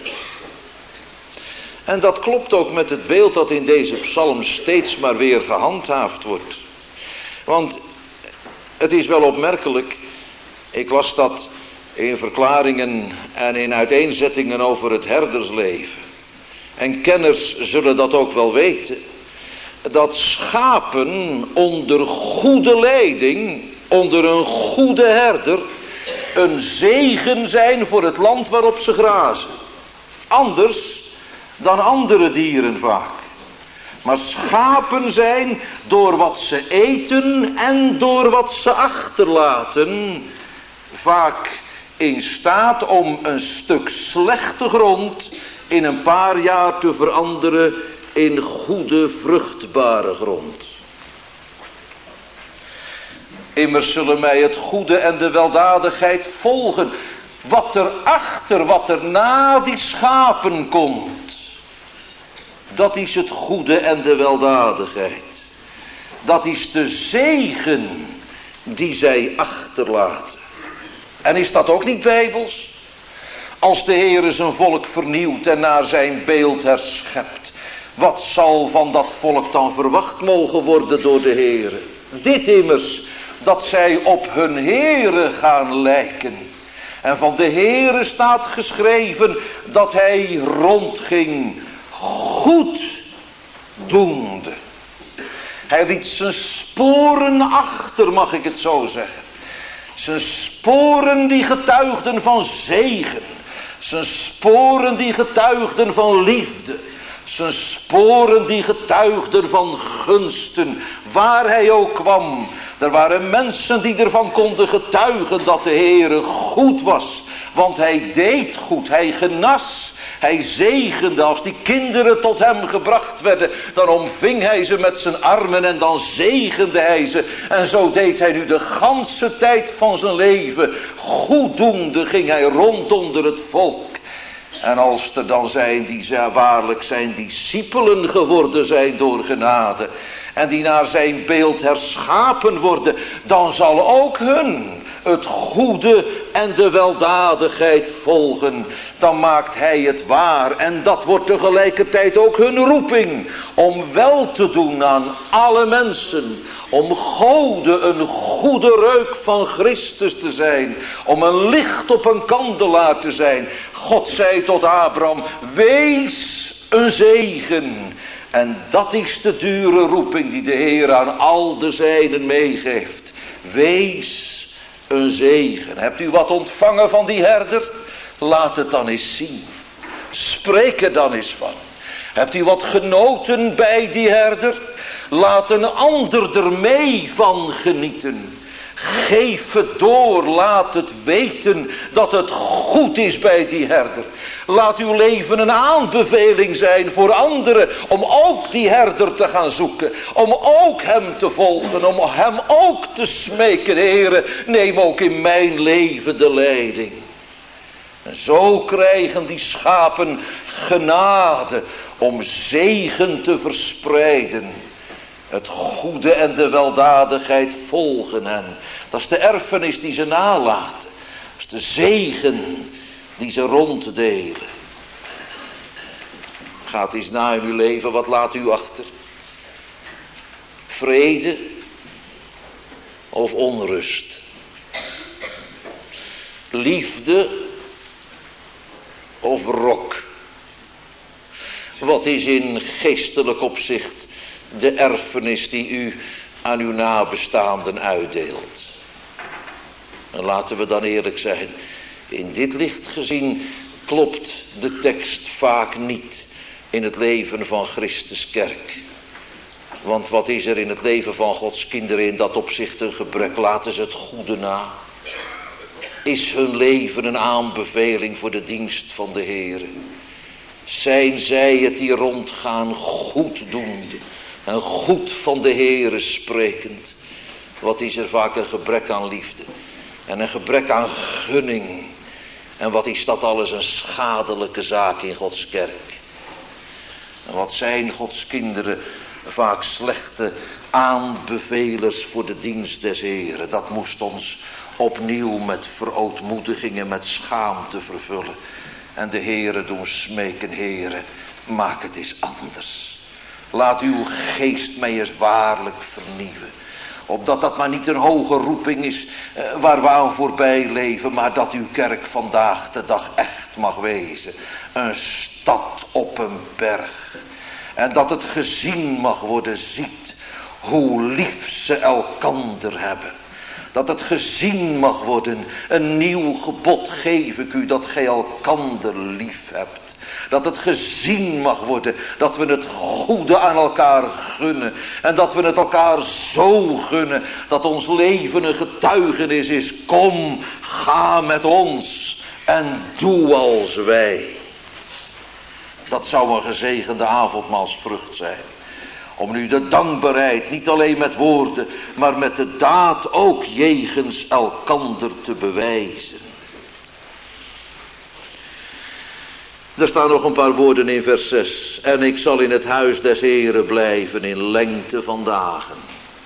En dat klopt ook met het beeld dat in deze psalm steeds maar weer gehandhaafd wordt. Want het is wel opmerkelijk, ik las dat in verklaringen en in uiteenzettingen over het herdersleven. En kenners zullen dat ook wel weten, dat schapen onder goede leiding, onder een goede herder, een zegen zijn voor het land waarop ze grazen. Anders dan andere dieren vaak. Maar schapen zijn door wat ze eten en door wat ze achterlaten vaak in staat om een stuk slechte grond in een paar jaar te veranderen in goede vruchtbare grond. Immers zullen mij het goede en de weldadigheid volgen. Wat er achter, wat er na die schapen komt, dat is het goede en de weldadigheid. Dat is de zegen die zij achterlaten. En is dat ook niet bijbels? Als de Heere zijn volk vernieuwt en naar zijn beeld herschept, wat zal van dat volk dan verwacht mogen worden door de Heere? Dit immers, dat zij op hun Heere gaan lijken. En van de Heere staat geschreven dat hij rondging goed doende. Hij liet zijn sporen achter, mag ik het zo zeggen. Zijn sporen die getuigden van zegen. Zijn sporen die getuigden van liefde. Zijn sporen die getuigden van gunsten. Waar hij ook kwam. Er waren mensen die ervan konden getuigen dat de Heere goed was. Want hij deed goed, hij genas. Hij zegende. Als die kinderen tot hem gebracht werden, dan omving hij ze met zijn armen en dan zegende hij ze. En zo deed hij nu de ganse tijd van zijn leven. Goeddoende ging hij rond onder het volk. En als er dan zijn die waarlijk zijn discipelen geworden zijn door genade, en die naar zijn beeld herschapen worden, dan zal ook hun het goede en de weldadigheid volgen. Dan maakt hij het waar. En dat wordt tegelijkertijd ook hun roeping. Om wel te doen aan alle mensen. Om Gode een goede reuk van Christus te zijn. Om een licht op een kandelaar te zijn. God zei tot Abraham, wees een zegen. En dat is de dure roeping die de Heer aan al de zijnen meegeeft. Wees een zegen. Hebt u wat ontvangen van die herder? Laat het dan eens zien. Spreek er dan eens van. Hebt u wat genoten bij die herder? Laat een ander er mee van genieten. Geef het door, laat het weten dat het goed is bij die herder. Laat uw leven een aanbeveling zijn voor anderen om ook die herder te gaan zoeken. Om ook hem te volgen, om hem ook te smeken. Heere, neem ook in mijn leven de leiding. En zo krijgen die schapen genade om zegen te verspreiden. Het goede en de weldadigheid volgen hen. Dat is de erfenis die ze nalaten. Dat is de zegen die ze ronddelen. Gaat eens na in uw leven, wat laat u achter? Vrede of onrust? Liefde of wrok? Wat is in geestelijk opzicht de erfenis die u aan uw nabestaanden uitdeelt. En laten we dan eerlijk zijn, in dit licht gezien klopt de tekst vaak niet in het leven van Christus kerk. Want wat is er in het leven van Gods kinderen in dat opzicht een gebrek? Laten ze het goede na. Is hun leven een aanbeveling voor de dienst van de Heere? Zijn zij het die rondgaan goeddoende en goed van de Heere sprekend? Wat is er vaak een gebrek aan liefde en een gebrek aan gunning? En wat is dat alles een schadelijke zaak in Gods kerk? En wat zijn Gods kinderen vaak slechte aanbevelers voor de dienst des Heeren? Dat moest ons opnieuw met verootmoediging en met schaamte vervullen. En de Heere doen smeken, Heere, maak het eens anders. Laat uw geest mij eens waarlijk vernieuwen. Opdat dat maar niet een hoge roeping is eh, waar we aan voorbij leven, maar dat uw kerk vandaag de dag echt mag wezen. Een stad op een berg. En dat het gezien mag worden, ziet hoe lief ze elkander hebben. Dat het gezien mag worden, een nieuw gebod geef ik u, dat gij elkander lief hebt. Dat het gezien mag worden, dat we het goede aan elkaar gunnen. En dat we het elkaar zo gunnen, dat ons leven een getuigenis is. Kom, ga met ons en doe als wij. Dat zou een gezegende avondmaalsvrucht zijn. Om nu de dankbaarheid niet alleen met woorden, maar met de daad ook jegens elkander te bewijzen. Er staan nog een paar woorden in vers zes. En ik zal in het huis des Heren blijven in lengte van dagen.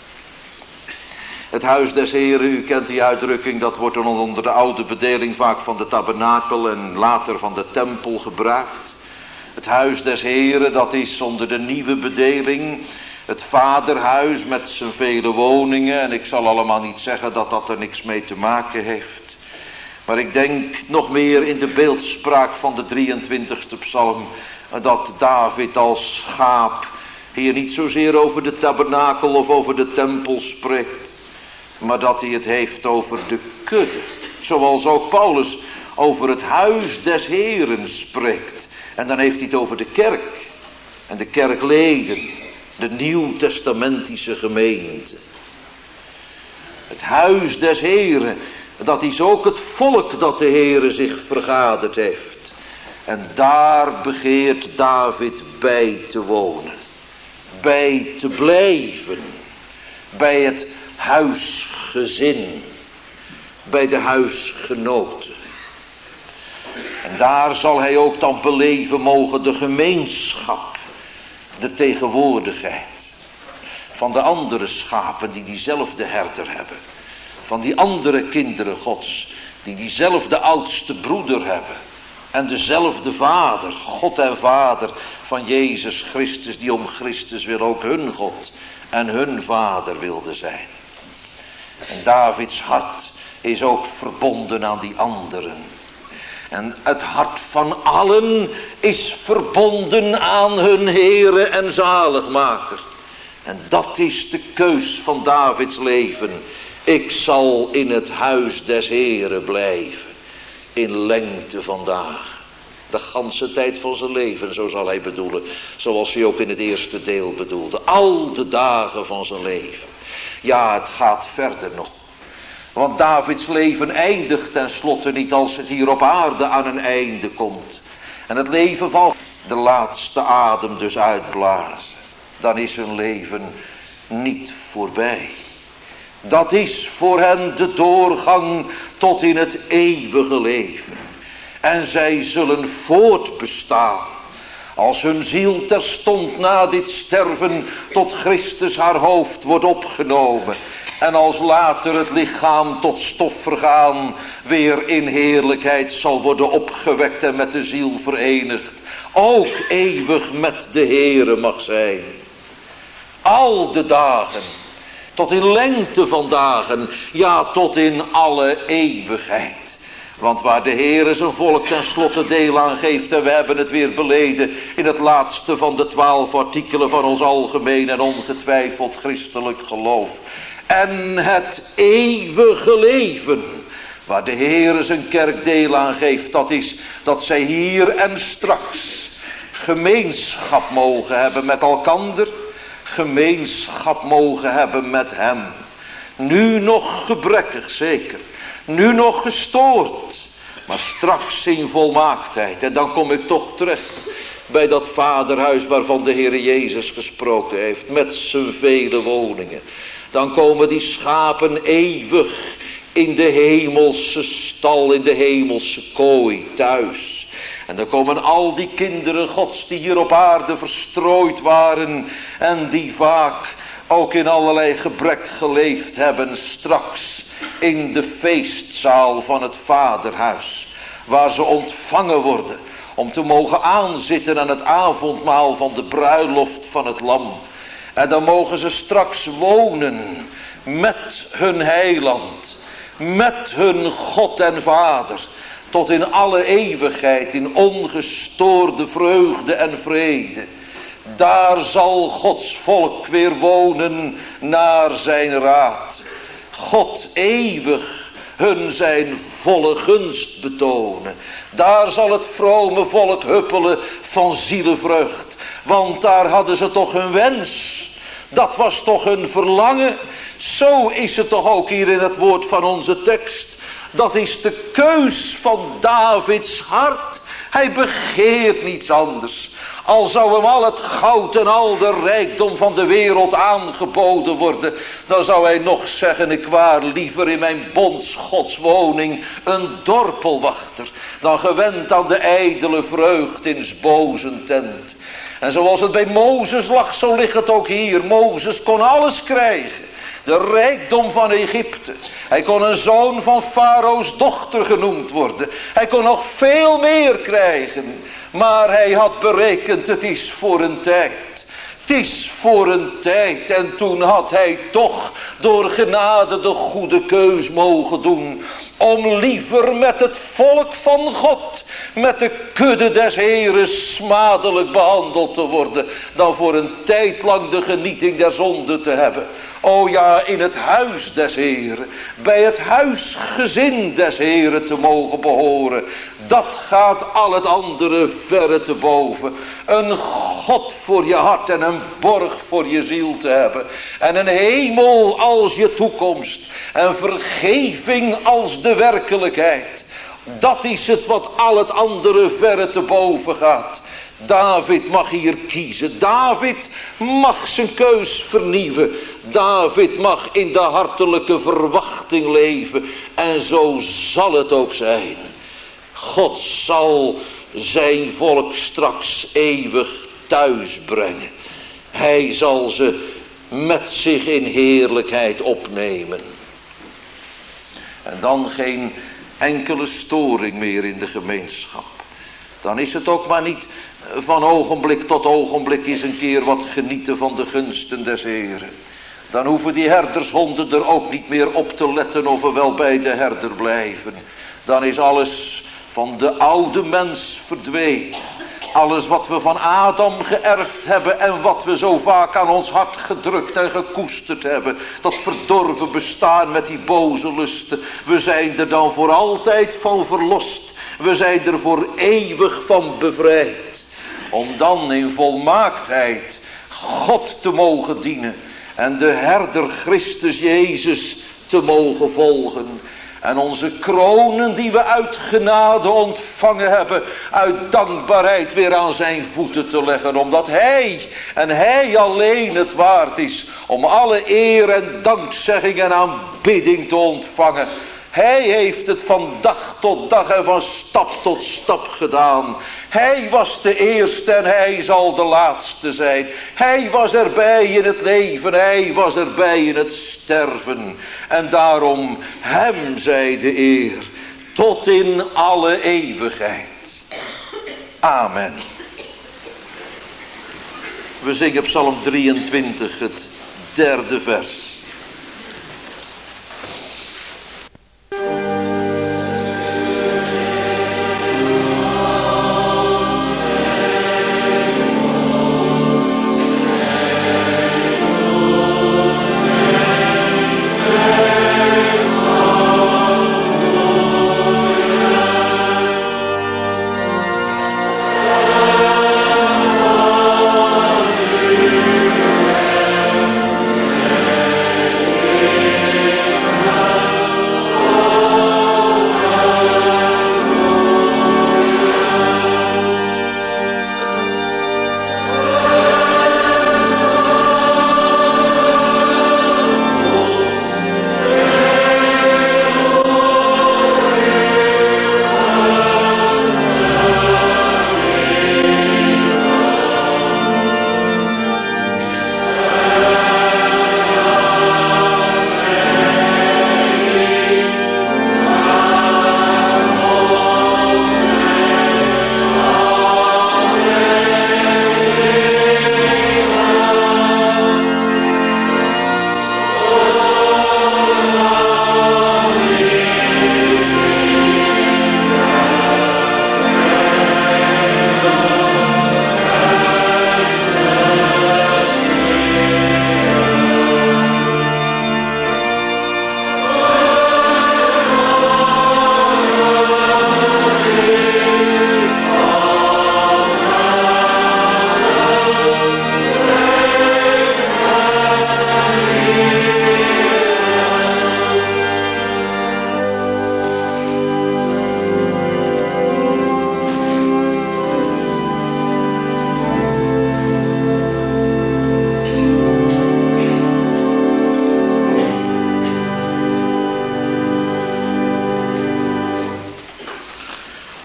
Het huis des Heren, u kent die uitdrukking, dat wordt dan onder de oude bedeling vaak van de tabernakel en later van de tempel gebruikt. Het huis des Heren, dat is onder de nieuwe bedeling het vaderhuis met zijn vele woningen. En ik zal allemaal niet zeggen dat dat er niks mee te maken heeft. Maar ik denk nog meer in de beeldspraak van de drieëntwintigste psalm, dat David als schaap hier niet zozeer over de tabernakel of over de tempel spreekt, maar dat hij het heeft over de kudde. Zoals ook Paulus over het huis des Heren spreekt. En dan heeft hij het over de kerk en de kerkleden, de nieuwtestamentische gemeente. Het huis des Heren, dat is ook het volk dat de Heere zich vergaderd heeft. En daar begeert David bij te wonen, bij te blijven, bij het huisgezin, bij de huisgenoten. En daar zal hij ook dan beleven mogen de gemeenschap, de tegenwoordigheid van de andere schapen die diezelfde herder hebben. Van die andere kinderen Gods die diezelfde oudste broeder hebben. En dezelfde vader, God en vader van Jezus Christus, die om Christus wil ook hun God en hun vader wilde zijn. En Davids hart is ook verbonden aan die anderen. En het hart van allen is verbonden aan hun Heere en zaligmaker. En dat is de keus van Davids leven. Ik zal in het huis des Heeren blijven, in lengte van dagen. De ganse tijd van zijn leven, zo zal hij bedoelen. Zoals hij ook in het eerste deel bedoelde. Al de dagen van zijn leven. Ja, het gaat verder nog. Want Davids leven eindigt tenslotte niet als het hier op aarde aan een einde komt. En het leven van de laatste adem dus uitblazen. Dan is hun leven niet voorbij. Dat is voor hen de doorgang tot in het eeuwige leven. En zij zullen voortbestaan. Als hun ziel terstond na dit sterven tot Christus haar hoofd wordt opgenomen. En als later het lichaam tot stof vergaan weer in heerlijkheid zal worden opgewekt en met de ziel verenigd. Ook eeuwig met de Heere mag zijn. Al de dagen, tot in lengte van dagen, ja tot in alle eeuwigheid. Want waar de Heere zijn volk ten slotte deel aan geeft, en we hebben het weer beleden in het laatste van de twaalf artikelen van ons algemeen en ongetwijfeld christelijk geloof. En het eeuwige leven, waar de Heere zijn kerk deel aan geeft, dat is dat zij hier en straks gemeenschap mogen hebben met elkander, gemeenschap mogen hebben met hem. Nu nog gebrekkig zeker, nu nog gestoord, maar straks in volmaaktheid. En dan kom ik toch terecht bij dat vaderhuis waarvan de Heer Jezus gesproken heeft, met zijn vele woningen. Dan komen die schapen eeuwig in de hemelse stal, in de hemelse kooi thuis. En dan komen al die kinderen Gods die hier op aarde verstrooid waren en die vaak ook in allerlei gebrek geleefd hebben, straks in de feestzaal van het vaderhuis, waar ze ontvangen worden om te mogen aanzitten aan het avondmaal van de bruiloft van het lam. En dan mogen ze straks wonen met hun heiland, met hun God en Vader, tot in alle eeuwigheid, in ongestoorde vreugde en vrede. Daar zal Gods volk weer wonen naar zijn raad. God eeuwig hun zijn volle gunst betonen. Daar zal het vrome volk huppelen van zielenvrucht. Want daar hadden ze toch hun wens. Dat was toch hun verlangen. Zo is het toch ook hier in het woord van onze tekst. Dat is de keus van Davids hart. Hij begeert niets anders. Al zou hem al het goud en al de rijkdom van de wereld aangeboden worden, dan zou hij nog zeggen, ik waar liever in mijn bondsgodswoning een dorpelwachter, dan gewend aan de ijdele vreugd in 's bozen tent. En zoals het bij Mozes lag, zo ligt het ook hier. Mozes kon alles krijgen. De rijkdom van Egypte. Hij kon een zoon van Farao's dochter genoemd worden. Hij kon nog veel meer krijgen. Maar hij had berekend, het is voor een tijd. Het is voor een tijd. En toen had hij toch door genade de goede keus mogen doen. Om liever met het volk van God, met de kudde des Heeren smadelijk behandeld te worden, dan voor een tijd lang de genieting der zonde te hebben. O ja, in het huis des Heeren, bij het huisgezin des Heeren te mogen behoren. Dat gaat al het andere verre te boven. Een God voor je hart en een borg voor je ziel te hebben. En een hemel als je toekomst. En vergeving als de werkelijkheid. Dat is het wat al het andere verre te boven gaat. David mag hier kiezen. David mag zijn keus vernieuwen. David mag in de hartelijke verwachting leven. En zo zal het ook zijn. God zal zijn volk straks eeuwig thuis brengen. Hij zal ze met zich in heerlijkheid opnemen. En dan geen enkele storing meer in de gemeenschap. Dan is het ook maar niet van ogenblik tot ogenblik eens een keer wat genieten van de gunsten des Heeren. Dan hoeven die herdershonden er ook niet meer op te letten of we wel bij de herder blijven. Dan is alles van de oude mens verdwenen. Alles wat we van Adam geërfd hebben en wat we zo vaak aan ons hart gedrukt en gekoesterd hebben. Dat verdorven bestaan met die boze lusten. We zijn er dan voor altijd van verlost. We zijn er voor eeuwig van bevrijd. Om dan in volmaaktheid God te mogen dienen. En de herder Christus Jezus te mogen volgen. En onze kronen die we uit genade ontvangen hebben, uit dankbaarheid weer aan zijn voeten te leggen. Omdat hij en hij alleen het waard is om alle eer en dankzegging en aanbidding te ontvangen. Hij heeft het van dag tot dag en van stap tot stap gedaan. Hij was de eerste en hij zal de laatste zijn. Hij was erbij in het leven, hij was erbij in het sterven. En daarom hem zij de eer tot in alle eeuwigheid. Amen. We zingen Psalm drieëntwintig, het derde vers.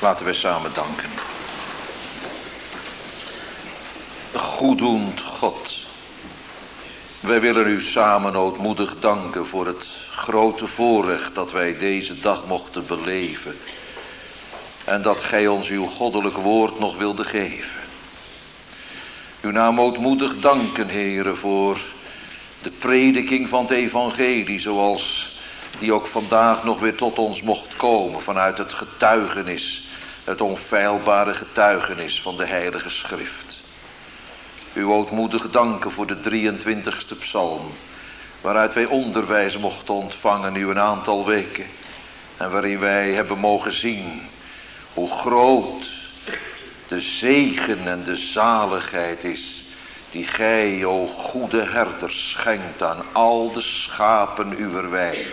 Laten wij samen danken. Goeddoend God, wij willen u samen ootmoedig danken voor het grote voorrecht dat wij deze dag mochten beleven. En dat gij ons uw goddelijk woord nog wilde geven. Uw naam ootmoedig danken, Heere, voor de prediking van het evangelie, zoals die ook vandaag nog weer tot ons mocht komen, vanuit het getuigenis, het onfeilbare getuigenis van de Heilige Schrift. U ootmoedig danken voor de drieëntwintigste psalm, waaruit wij onderwijs mochten ontvangen nu een aantal weken, en waarin wij hebben mogen zien hoe groot de zegen en de zaligheid is die gij, o goede herder, schenkt aan al de schapen uwer wei.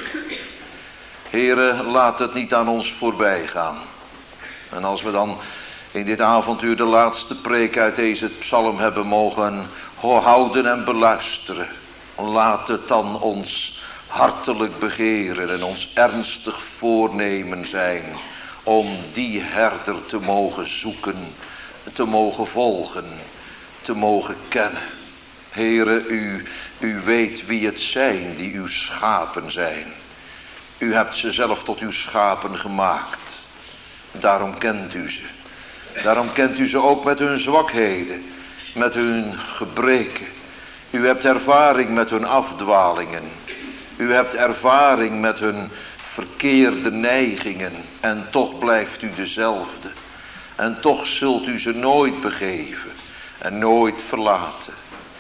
Heere, laat het niet aan ons voorbij gaan. En als we dan in dit avontuur de laatste preek uit deze psalm hebben mogen houden en beluisteren, laat het dan ons hartelijk begeren en ons ernstig voornemen zijn om die herder te mogen zoeken, te mogen volgen, te mogen kennen. Heere, u, u weet wie het zijn die uw schapen zijn. U hebt ze zelf tot uw schapen gemaakt. Daarom kent u ze. Daarom kent u ze ook met hun zwakheden, met hun gebreken. U hebt ervaring met hun afdwalingen. U hebt ervaring met hun verkeerde neigingen. En toch blijft u dezelfde. En toch zult u ze nooit begeven en nooit verlaten.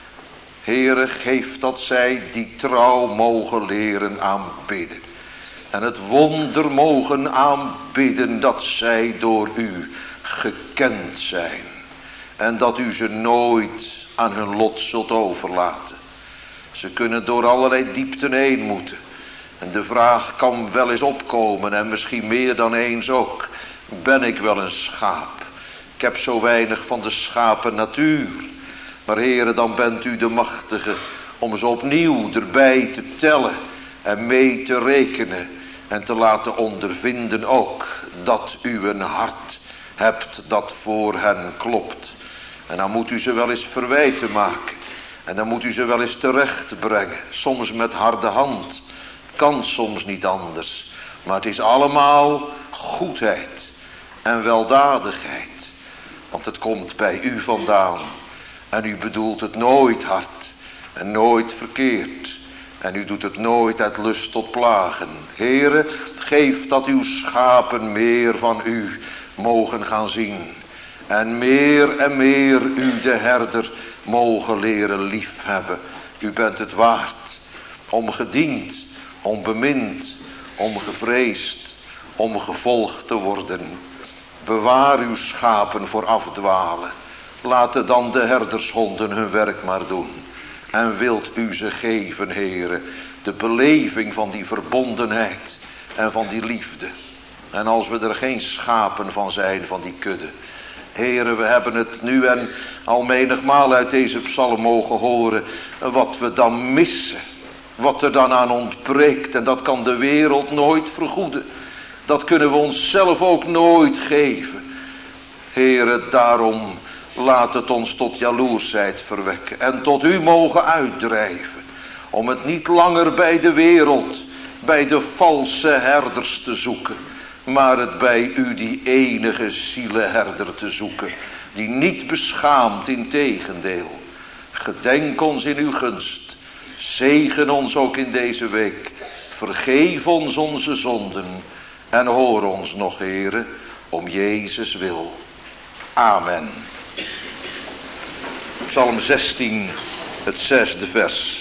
Heere, geef dat zij die trouw mogen leren aanbidden. En het wonder mogen aanbidden dat zij door u gekend zijn. En dat u ze nooit aan hun lot zult overlaten. Ze kunnen door allerlei diepten heen moeten. En de vraag kan wel eens opkomen, en misschien meer dan eens ook: ben ik wel een schaap? Ik heb zo weinig van de schapen natuur. Maar Heere, dan bent u de machtige om ze opnieuw erbij te tellen en mee te rekenen. En te laten ondervinden ook dat u een hart hebt dat voor hen klopt. En dan moet u ze wel eens verwijten maken. En dan moet u ze wel eens terecht brengen. Soms met harde hand. Het kan soms niet anders. Maar het is allemaal goedheid en weldadigheid. Want het komt bij u vandaan. En u bedoelt het nooit hard en nooit verkeerd. En u doet het nooit uit lust tot plagen. Heere, geef dat uw schapen meer van u mogen gaan zien. En meer en meer u de herder mogen leren liefhebben. U bent het waard. Om gediend, om bemind, om gevreesd, om gevolgd te worden. Bewaar uw schapen voor afdwalen. Laten dan de herdershonden hun werk maar doen. En wilt u ze geven, Heere, de beleving van die verbondenheid en van die liefde. En als we er geen schapen van zijn, van die kudde. Heere, we hebben het nu en al menigmaal uit deze psalm mogen horen, wat we dan missen. Wat er dan aan ontbreekt, en dat kan de wereld nooit vergoeden. Dat kunnen we onszelf ook nooit geven. Heere, daarom laat het ons tot jaloersheid verwekken en tot u mogen uitdrijven. Om het niet langer bij de wereld, bij de valse herders te zoeken. Maar het bij u die enige zielenherder te zoeken. Die niet beschaamt, integendeel. Gedenk ons in uw gunst. Zegen ons ook in deze week. Vergeef ons onze zonden. En hoor ons nog, Heere, om Jezus wil. Amen. Psalm zestien, het zesde vers.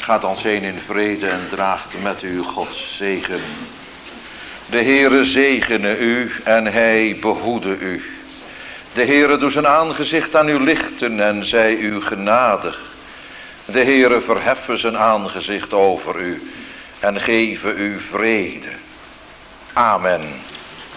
Gaat ons heen in vrede en draagt met u Gods zegen. De Heere zegene u en hij behoede u. De Heere doe zijn aangezicht aan u lichten en zij u genadig. De Heere verheffen zijn aangezicht over u en geven u vrede. Amen.